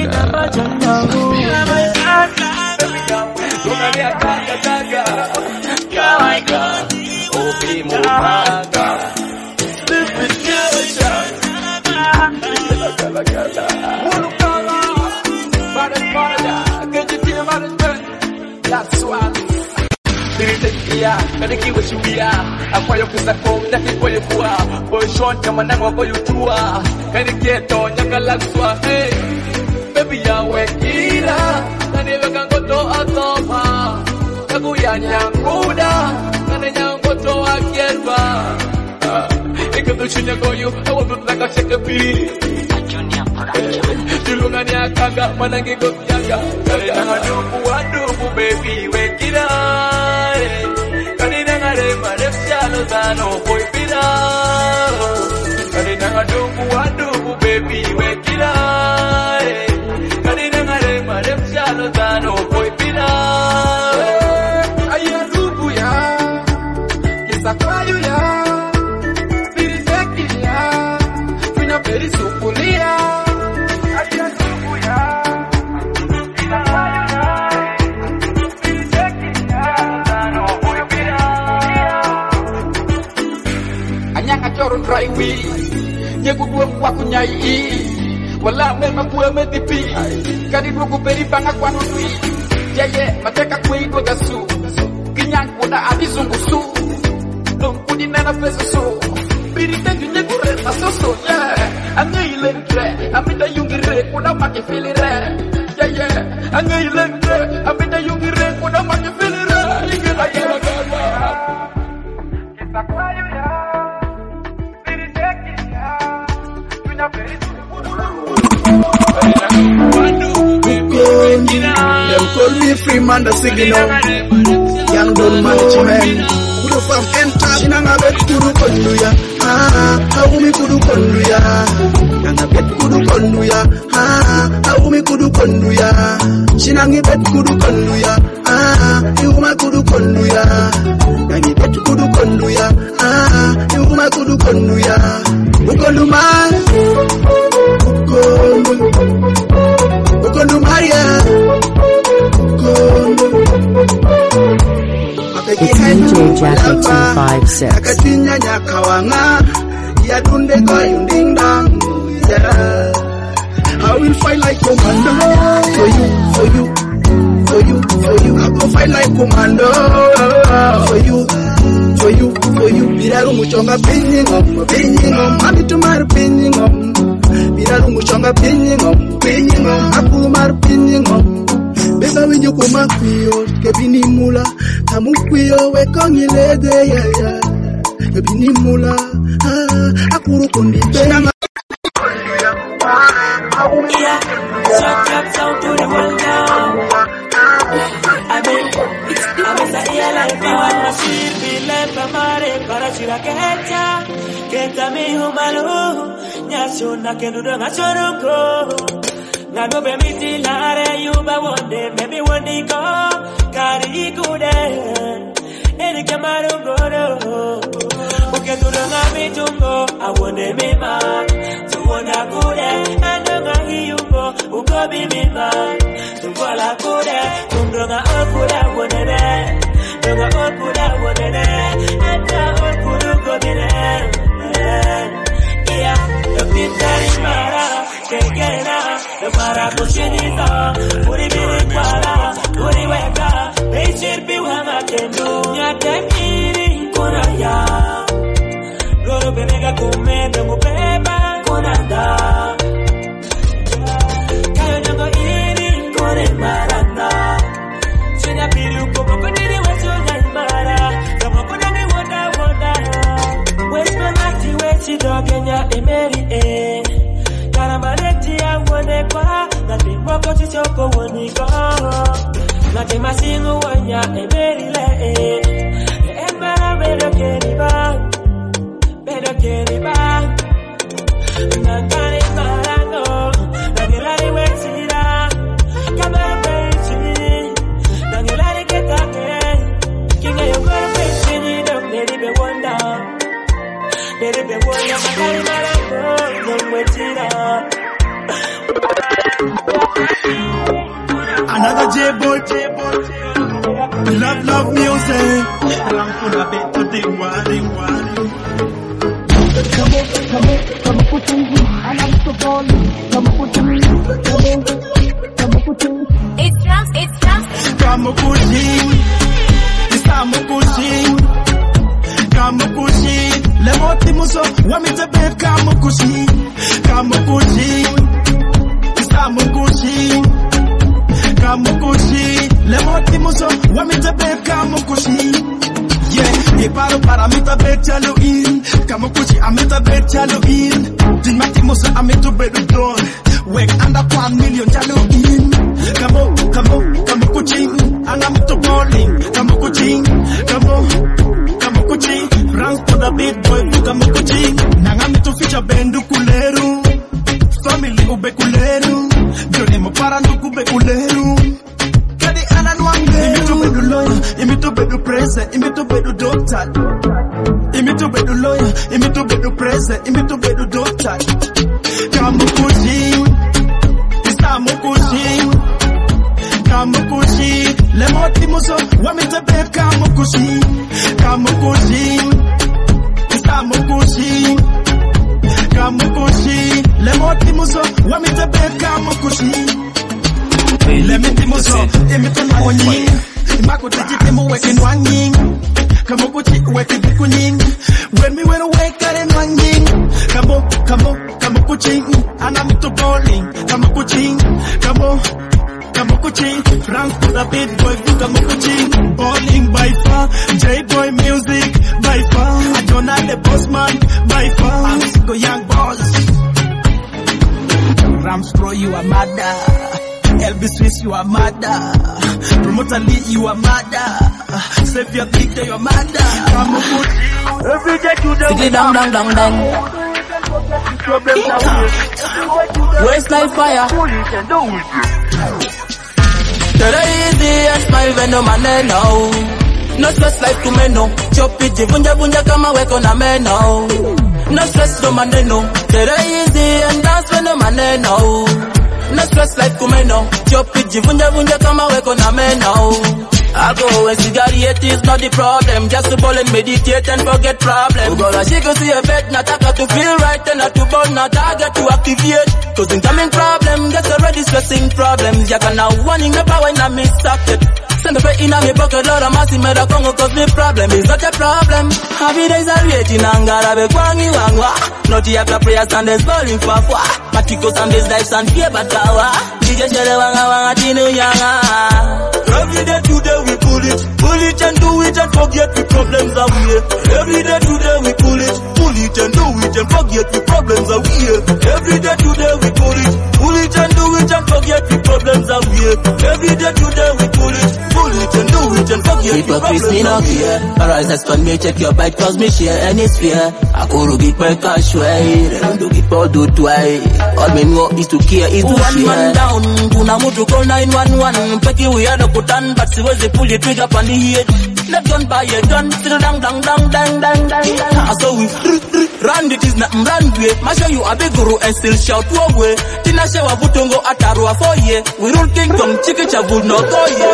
That's why Nilitekia, kanikiwe shuia Akwayo kisa kum, nakipo yukua Boyshon kama nangwa kwa yutua Kaniketo, nyaka lakswa Hey, baby yawe ila Kaniwe kangoto atoma Kaguya nyanguda Kani nyangoto akerwa Ikatushunya goyu, awabutaka shakapi Tulungan ya kaga, manangi gopiaga Kani nangadubu wadubu baby wekira Kani nangarema refshalo zano boy pira Kani nangadubu wadubu baby wekira Kani nangarema refshalo zano boy pira Ayadubu ya Kisa kwayu ya Spiriteki ya Fina peri sukulia Chorun raiwi Nyegu dua mwaku nyai Wala mema kuwe medipi Kadi dua kuperi banga kwa nutwi Yeye mateka kwe idwa gasu Kinyang kuda abizungu su Lumpudi nena peso su Biri tenju nyegu rena soso Yeah Anga ilengre Amita yungi re Kuda maki fili re Yeah yeah Anga ilengre Amita yungi re Kuda maki fili re Ingela yela gala Kisa kwa yu ya Them call me Freeman the signal. Young Don Management. Kudu from enter. Sinanga bet kudu konduya. Ah, haumi kudu konduya. Nanga bet kudu konduya. Ah, haumi kudu konduya. Sinangi bet kudu konduya. Ah, yuma kudu konduya. Nangi bet kudu konduya. Ah, yuma kudu konduya. Ukonduma. Ukondu. Ukondu Maria. It's D J Jackie two five six. Akatinya nyakawanga ya dunde goyunding dang. Yeah, I will fight like commando for you, for you, for you, for you. I go fight like commando for you, for you, for you. Biraru muchonga pinning on, pinning on. Mami tumar pinning on. Biraru muchonga pinning on, pinning on. Akumar pinning on. Beba winyo kumakwiyo, kebini mula. Kamukwiyo we kongilede ya ya. Kebini mula, ah, akuru kundi bena. Yeah, shut up sound to the world now. I mean, I'm a say like you want to see me left amare para chira kecha. Keta mi humalu, nyashuna kenudo ngachoroko. Nano be miti lare yuba one day, maybe one day go. Kari kude, eni kamaru goro. Uke tudonga mitungo, awone mima. Tuwona kude, andonga hiyungo, ukobi mima. Tuwala kude, tundonga okuda wonene. Donga okuda wonene, anda okudu kobine. Yeah, the pintari mara, kekena. The Maracuchinita, Puri Birikwara, Puri Weka, they should be Wamakendo, Yatemiri, Kunaya, Loro Benega Kume, the Mupeba, Kunanda, Kayanago Iri, Kone Maranda, China Piru, Kokoni, Western Mara, the Mokunani Wanda Wanda, Western Nati, West Dog, and Ya Emeri, eh. Karamaleti ya wone kwa Nati mwoko chichoko woni kwa Nati masingu wanya emerile Embera bedo keriba Bedo keriba Nangani marano Nangilari wexira Kamara bechi Baby, the one you're my carry don't wait Another J-boy, J-boy, love, love music. I'm gonna bet to the one, one. Come on, come on, come on, put me. And I'm so falling. Come on, put me. Come on, come on, put me. It's just, it's just. Come on, put me. It's time to put me. Come on, put me. Le moti muso, wa mi te bet, come on, put me. Come on, put me. It's time to put me. Kamukushi, le moti muso, wa mi te bet, kamukushi. Yeah, e paro para mi te bet chalo in. Kamukushi, a mi te bet chalo in. Dimati muso, a mi te bet don. Wek under one million chalo in. Kamu, kamu, kamukushi, anga mi te bowling. Kamukushi, kamu, kamukushi. Run for the big boy, kamukushi. Nanga mi te feature bendu kuleru. Family ube kuleru. Jone mo para ndugu be kuleru. Kadi ana nwange. Imi to bedu lawyer, imi to bedu president, imi to bedu doctor. Imi to bedu lawyer, imi to bedu president, imi to bedu doctor. Kamukushi, isamukushi, kamukushi. Le moti muso, wa mi te be kamukushi, kamukushi, isamukushi. Kamukushi, le moti muso, wa mi te be kamukushi. Le miti muso, imi to na onyi. Imako te jiti mu weki nwanyi. Kamukushi weki bikunyi. When me went away, kare nwanyi. Kamu, kamu, kamukushi. Ana mi to bowling. Kamukushi, kamu, kamukushi. Run for the big boy, kamukushi. Bowling by far, J-boy music by far. I don't know the boss man by far. I'm single young boss. Ramspro, you are mother. L B Swiss, you are mother. Promoter Lee, you are mother. Savior Victor, you are mother. Every day to the Sigi dang dang dang dang. Waistline fire. Today is the smile when no man know. No stress life to me no. Chop it, vunja vunja kama weko na me no. No stress no man no. Today is the and dance when no man no. No stress life to me no. Chop it, vunja vunja kama weko na me no. Alcohol and cigarette is not the problem. Just to ball and meditate and forget problem. Ugola she go see a bed, not taka to feel right and not to burn, not target to activate. Cause incoming problem, get already stressing problems. Yaka now warning the power in a mistakes. Send the pay in a me pocket, Lord, I'm asking me the Congo cause me problem is not a problem. Happy days are waiting, angara be kwangi wangwa. Not yaka prayer Sundays bowling for fwa. Matiko Sundays life and fear batawa. D J Shere wanga wanga tinu yanga. Every day today we pull it, pull it and do it and forget the problems are here. Every day today we pull it, pull it and do it and forget the problems are here. Every day today we pull it, pull it and do it and forget the problems are here. Every day today we pull it, pull it and do it and forget the problems are here. Not here. Arise as for me, check your bike cause me share any sphere. I could get my cash way, and do it all do twice. All we know is to care, is to share. One man down, tunamutu call nine one one, peki we had a kutan, but siwezi pull the trigger on the head. Let gun by a gun, still dang dang dang dang dang dang dang. So we run it is not run way. Ma show you a big guru and still shout away. Tina shewa vutongo atarua for ye. We rule kingdom, chiki chabul no go ye.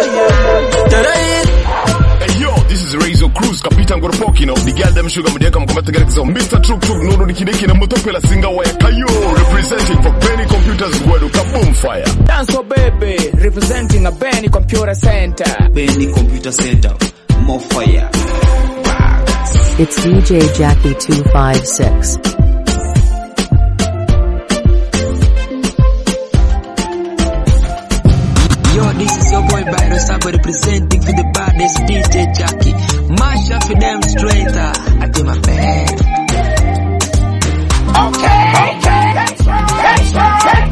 Hey yo, this is Razor Cruz, Kapita Ngoropoki no. The girl them sugar mudeka mkomata gerek zao. Mister Truk Truk nono nikideki na mutopela singa waya kayo. Representing for Benny Computers Gwedu Kaboom Fire. Dance for baby, representing a Benny Computer Center. Benny Computer Center, more fire. It's D J Jackie two five six. Yo, this is your boy Byron Sabo representing for the baddest D J Jackie. Mash up for them straight, I do my best. Okay, okay, that's right, that's right.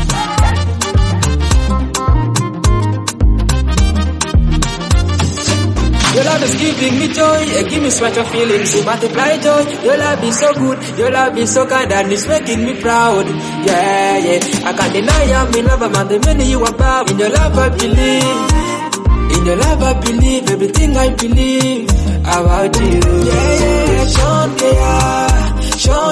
Your love is giving me joy, it give me special feelings, it multiply joy. Your love is so good, your love is so kind and it's making me proud. Yeah, yeah, I can't deny I'm in love, I'm the many you about. In your love I believe, in your love I believe, everything I believe about you. Yeah, yeah, Sean Kea, Sean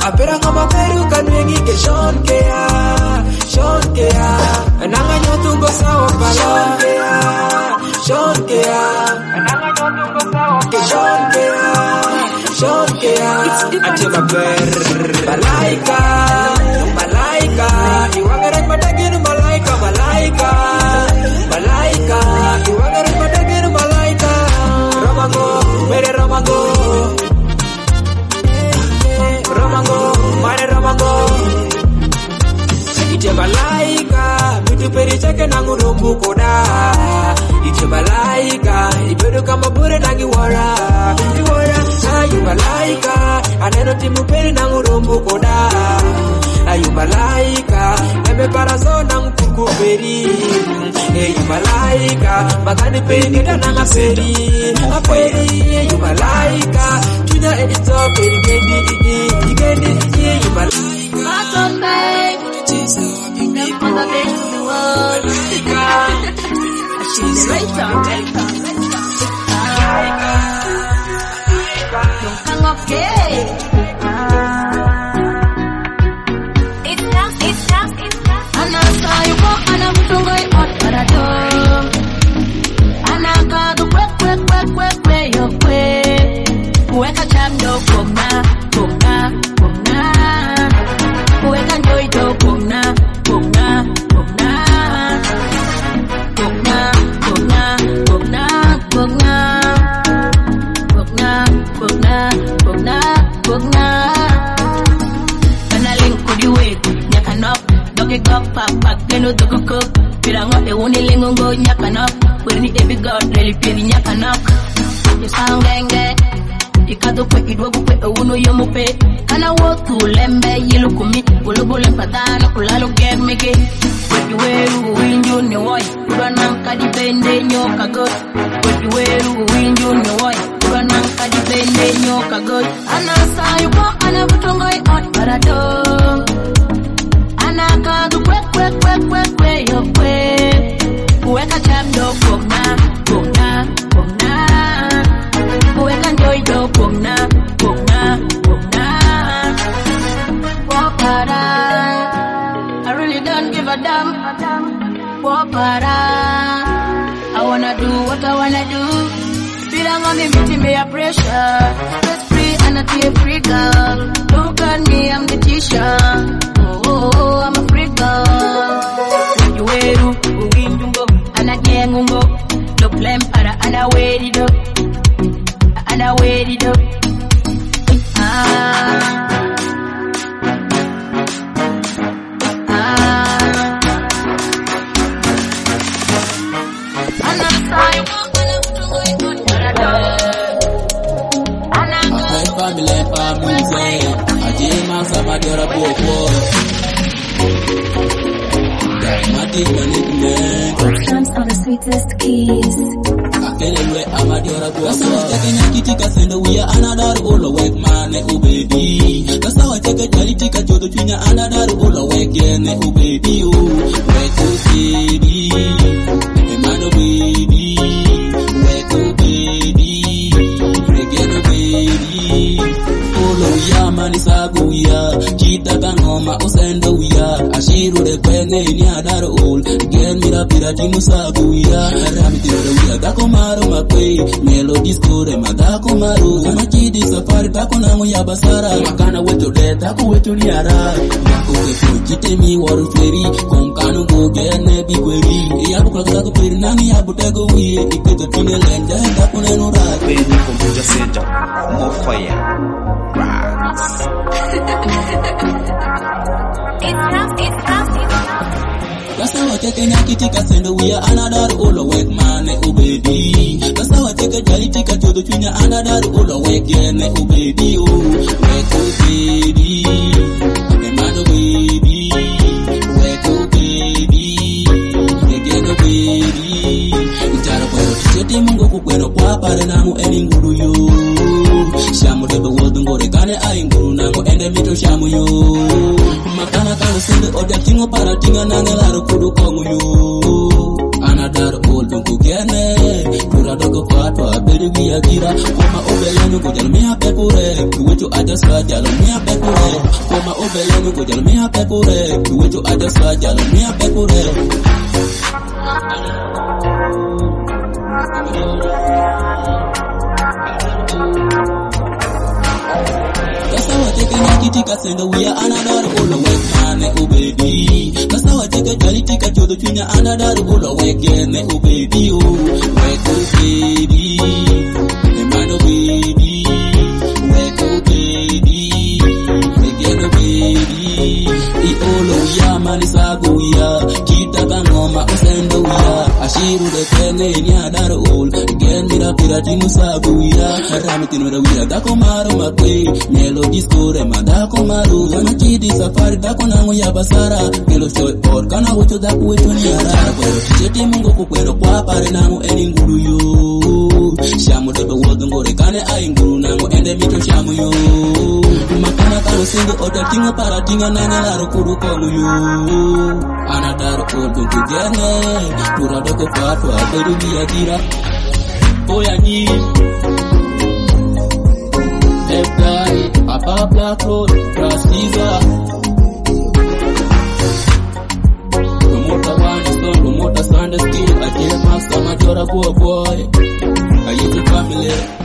Apera ngama peru kanwengi ke Sean Kea, Sean Kea. Nanga nyotu go sawa pala, Sean Kea, nanga nyotu go sawa ke Sean Kea, Sean Kea. Ati maber, malaika, malaika. Iwangere mataginu malaika, malaika, malaika. Iwangere mataginu malaika. Ramango, mere Ramango. Ramango, mare Ramango. Ite malaika, bitu peri chake nangu rumbu koda. Ite malaika, ibedu kama bure nangi wara. Iwara, ayu malaika, aneno timu peri nangu rumbu koda. Ayu malaika, eme parazo nangu kuku peri. Ayu malaika, magani peri kita nanga peri. Aperi, ayu malaika, tunya edito peri gendi, gendi, ayu malaika. On the bed of the world, she's right on, right on, right on. Hang up, okay. It's down, it's down, it's down. And I saw you walk and I'm going out for a door. And I got the work, work, work, work, where you're way. Work a jam, no, come now, come now, come now. Work and joy, no, come now. Go pack pack no to cook pirango e woni lengo go nyaka nok werni e big god really piri nyaka nok you sound genge ikado kwe idwogo kwe e wono yomo pe kana wotu lembe yilu kumi ulubule patano ulalo get meke you weru winju ne woy uranam kadi bende nyoka god you weru winju ne woy uranam kadi bende nyoka god anasa you go anabutongo I on parado. Anaka do quick, quick, quick, quick, quick, your quick. Weka jam do pumna, pumna, pumna. Weka joy do pumna, pumna, pumna. Walk around, I really don't give a damn. Walk around, I wanna do what I wanna do. Feeling on me, meeting me a pressure. Stress free and a tear free girl. Look at me, I'm the teacher. Oh, I'm a freak girl. You weru, uwinjungo, anajengungo. No plan para ana wedi do, ana wedi do. Ah, ah. Ana sai ana utungo ikoni do. Ana go. Family, family, ajima sama diora popo. Drums are the sweetest keys. Anyway, I'm a diora popo. Taking a kitty kasendo we are another all awake man oh baby. That's how I take a quality ka jodo twinya another all awake ne oh baby oh. Wake oh baby, man oh baby. Wake oh baby, again oh baby. Olo ya manisagu ya, chita kanoma usendo ya. Ashiru de pene ni adaro ol, gen mira pira timusagu ya. Rami tiro ya dako maru makwe, melodies kore madako maru. Kama chidi safari tako nangu ya basara, makana weto de tako weto ni ara. Mako kefu chite mi waru feri, kumkanu go gene bikweri. Yabu kwa kako piri nani yabu tego wiye, iketo tine lende dako nenu ra. Benny Computer Center, more fire. That's how I take a nakiti kasendo we are another all awake man oh baby. That's how I take a jolly tika to the twinya another all awake again oh baby oh. Wake oh baby, man oh baby. Wake oh baby, again oh baby. Itara kwero tisheti mungo kukweno kwa pare nangu eni nguru yo. Shamu debe wodu ngore kane ai nguru nangu ende mito shamu yo. Makana kano sende odia tingo para tinga nange laro kudu kongu yo. Another old dungu gene, turadoko kwatwa bedo gi adira koma obelenu go jalo miya pekure kiwecho aja sa jalo miya pekure koma obelenu go jalo miya pekure kiwecho aja sa jalo miya pekure Kasawa teke nyakitika sendo we are another all away mane oh baby Kasawa teke jalitika chodo chunya another all away gene oh baby oh wake oh baby emano baby wake oh baby again oh baby I olo ya manisago ya kitaka ngoma usendo ya ashiru de kene ni adar all again mira pirati musago ya ramiti no wira dako maro makwe melo disco re madako maru makidi safari dako nango ya basara kelo shoy or kana wucho dako wecho ni arara kwero cheti mungo kukwero kwa pare nango eni nguru yo shamu de wodo ngore kane ai nguru nango ende mito shamu yo makana kano singo ota tingo para tinga nanya laro kuru komu yo anadaro odo kugene tura doko kwato abedu dia dira oya nyi F-Guy, Papa Black Road, Rasiva Promoter one is on, promoter Sunday skill I tell master, my daughter boy boy I use the family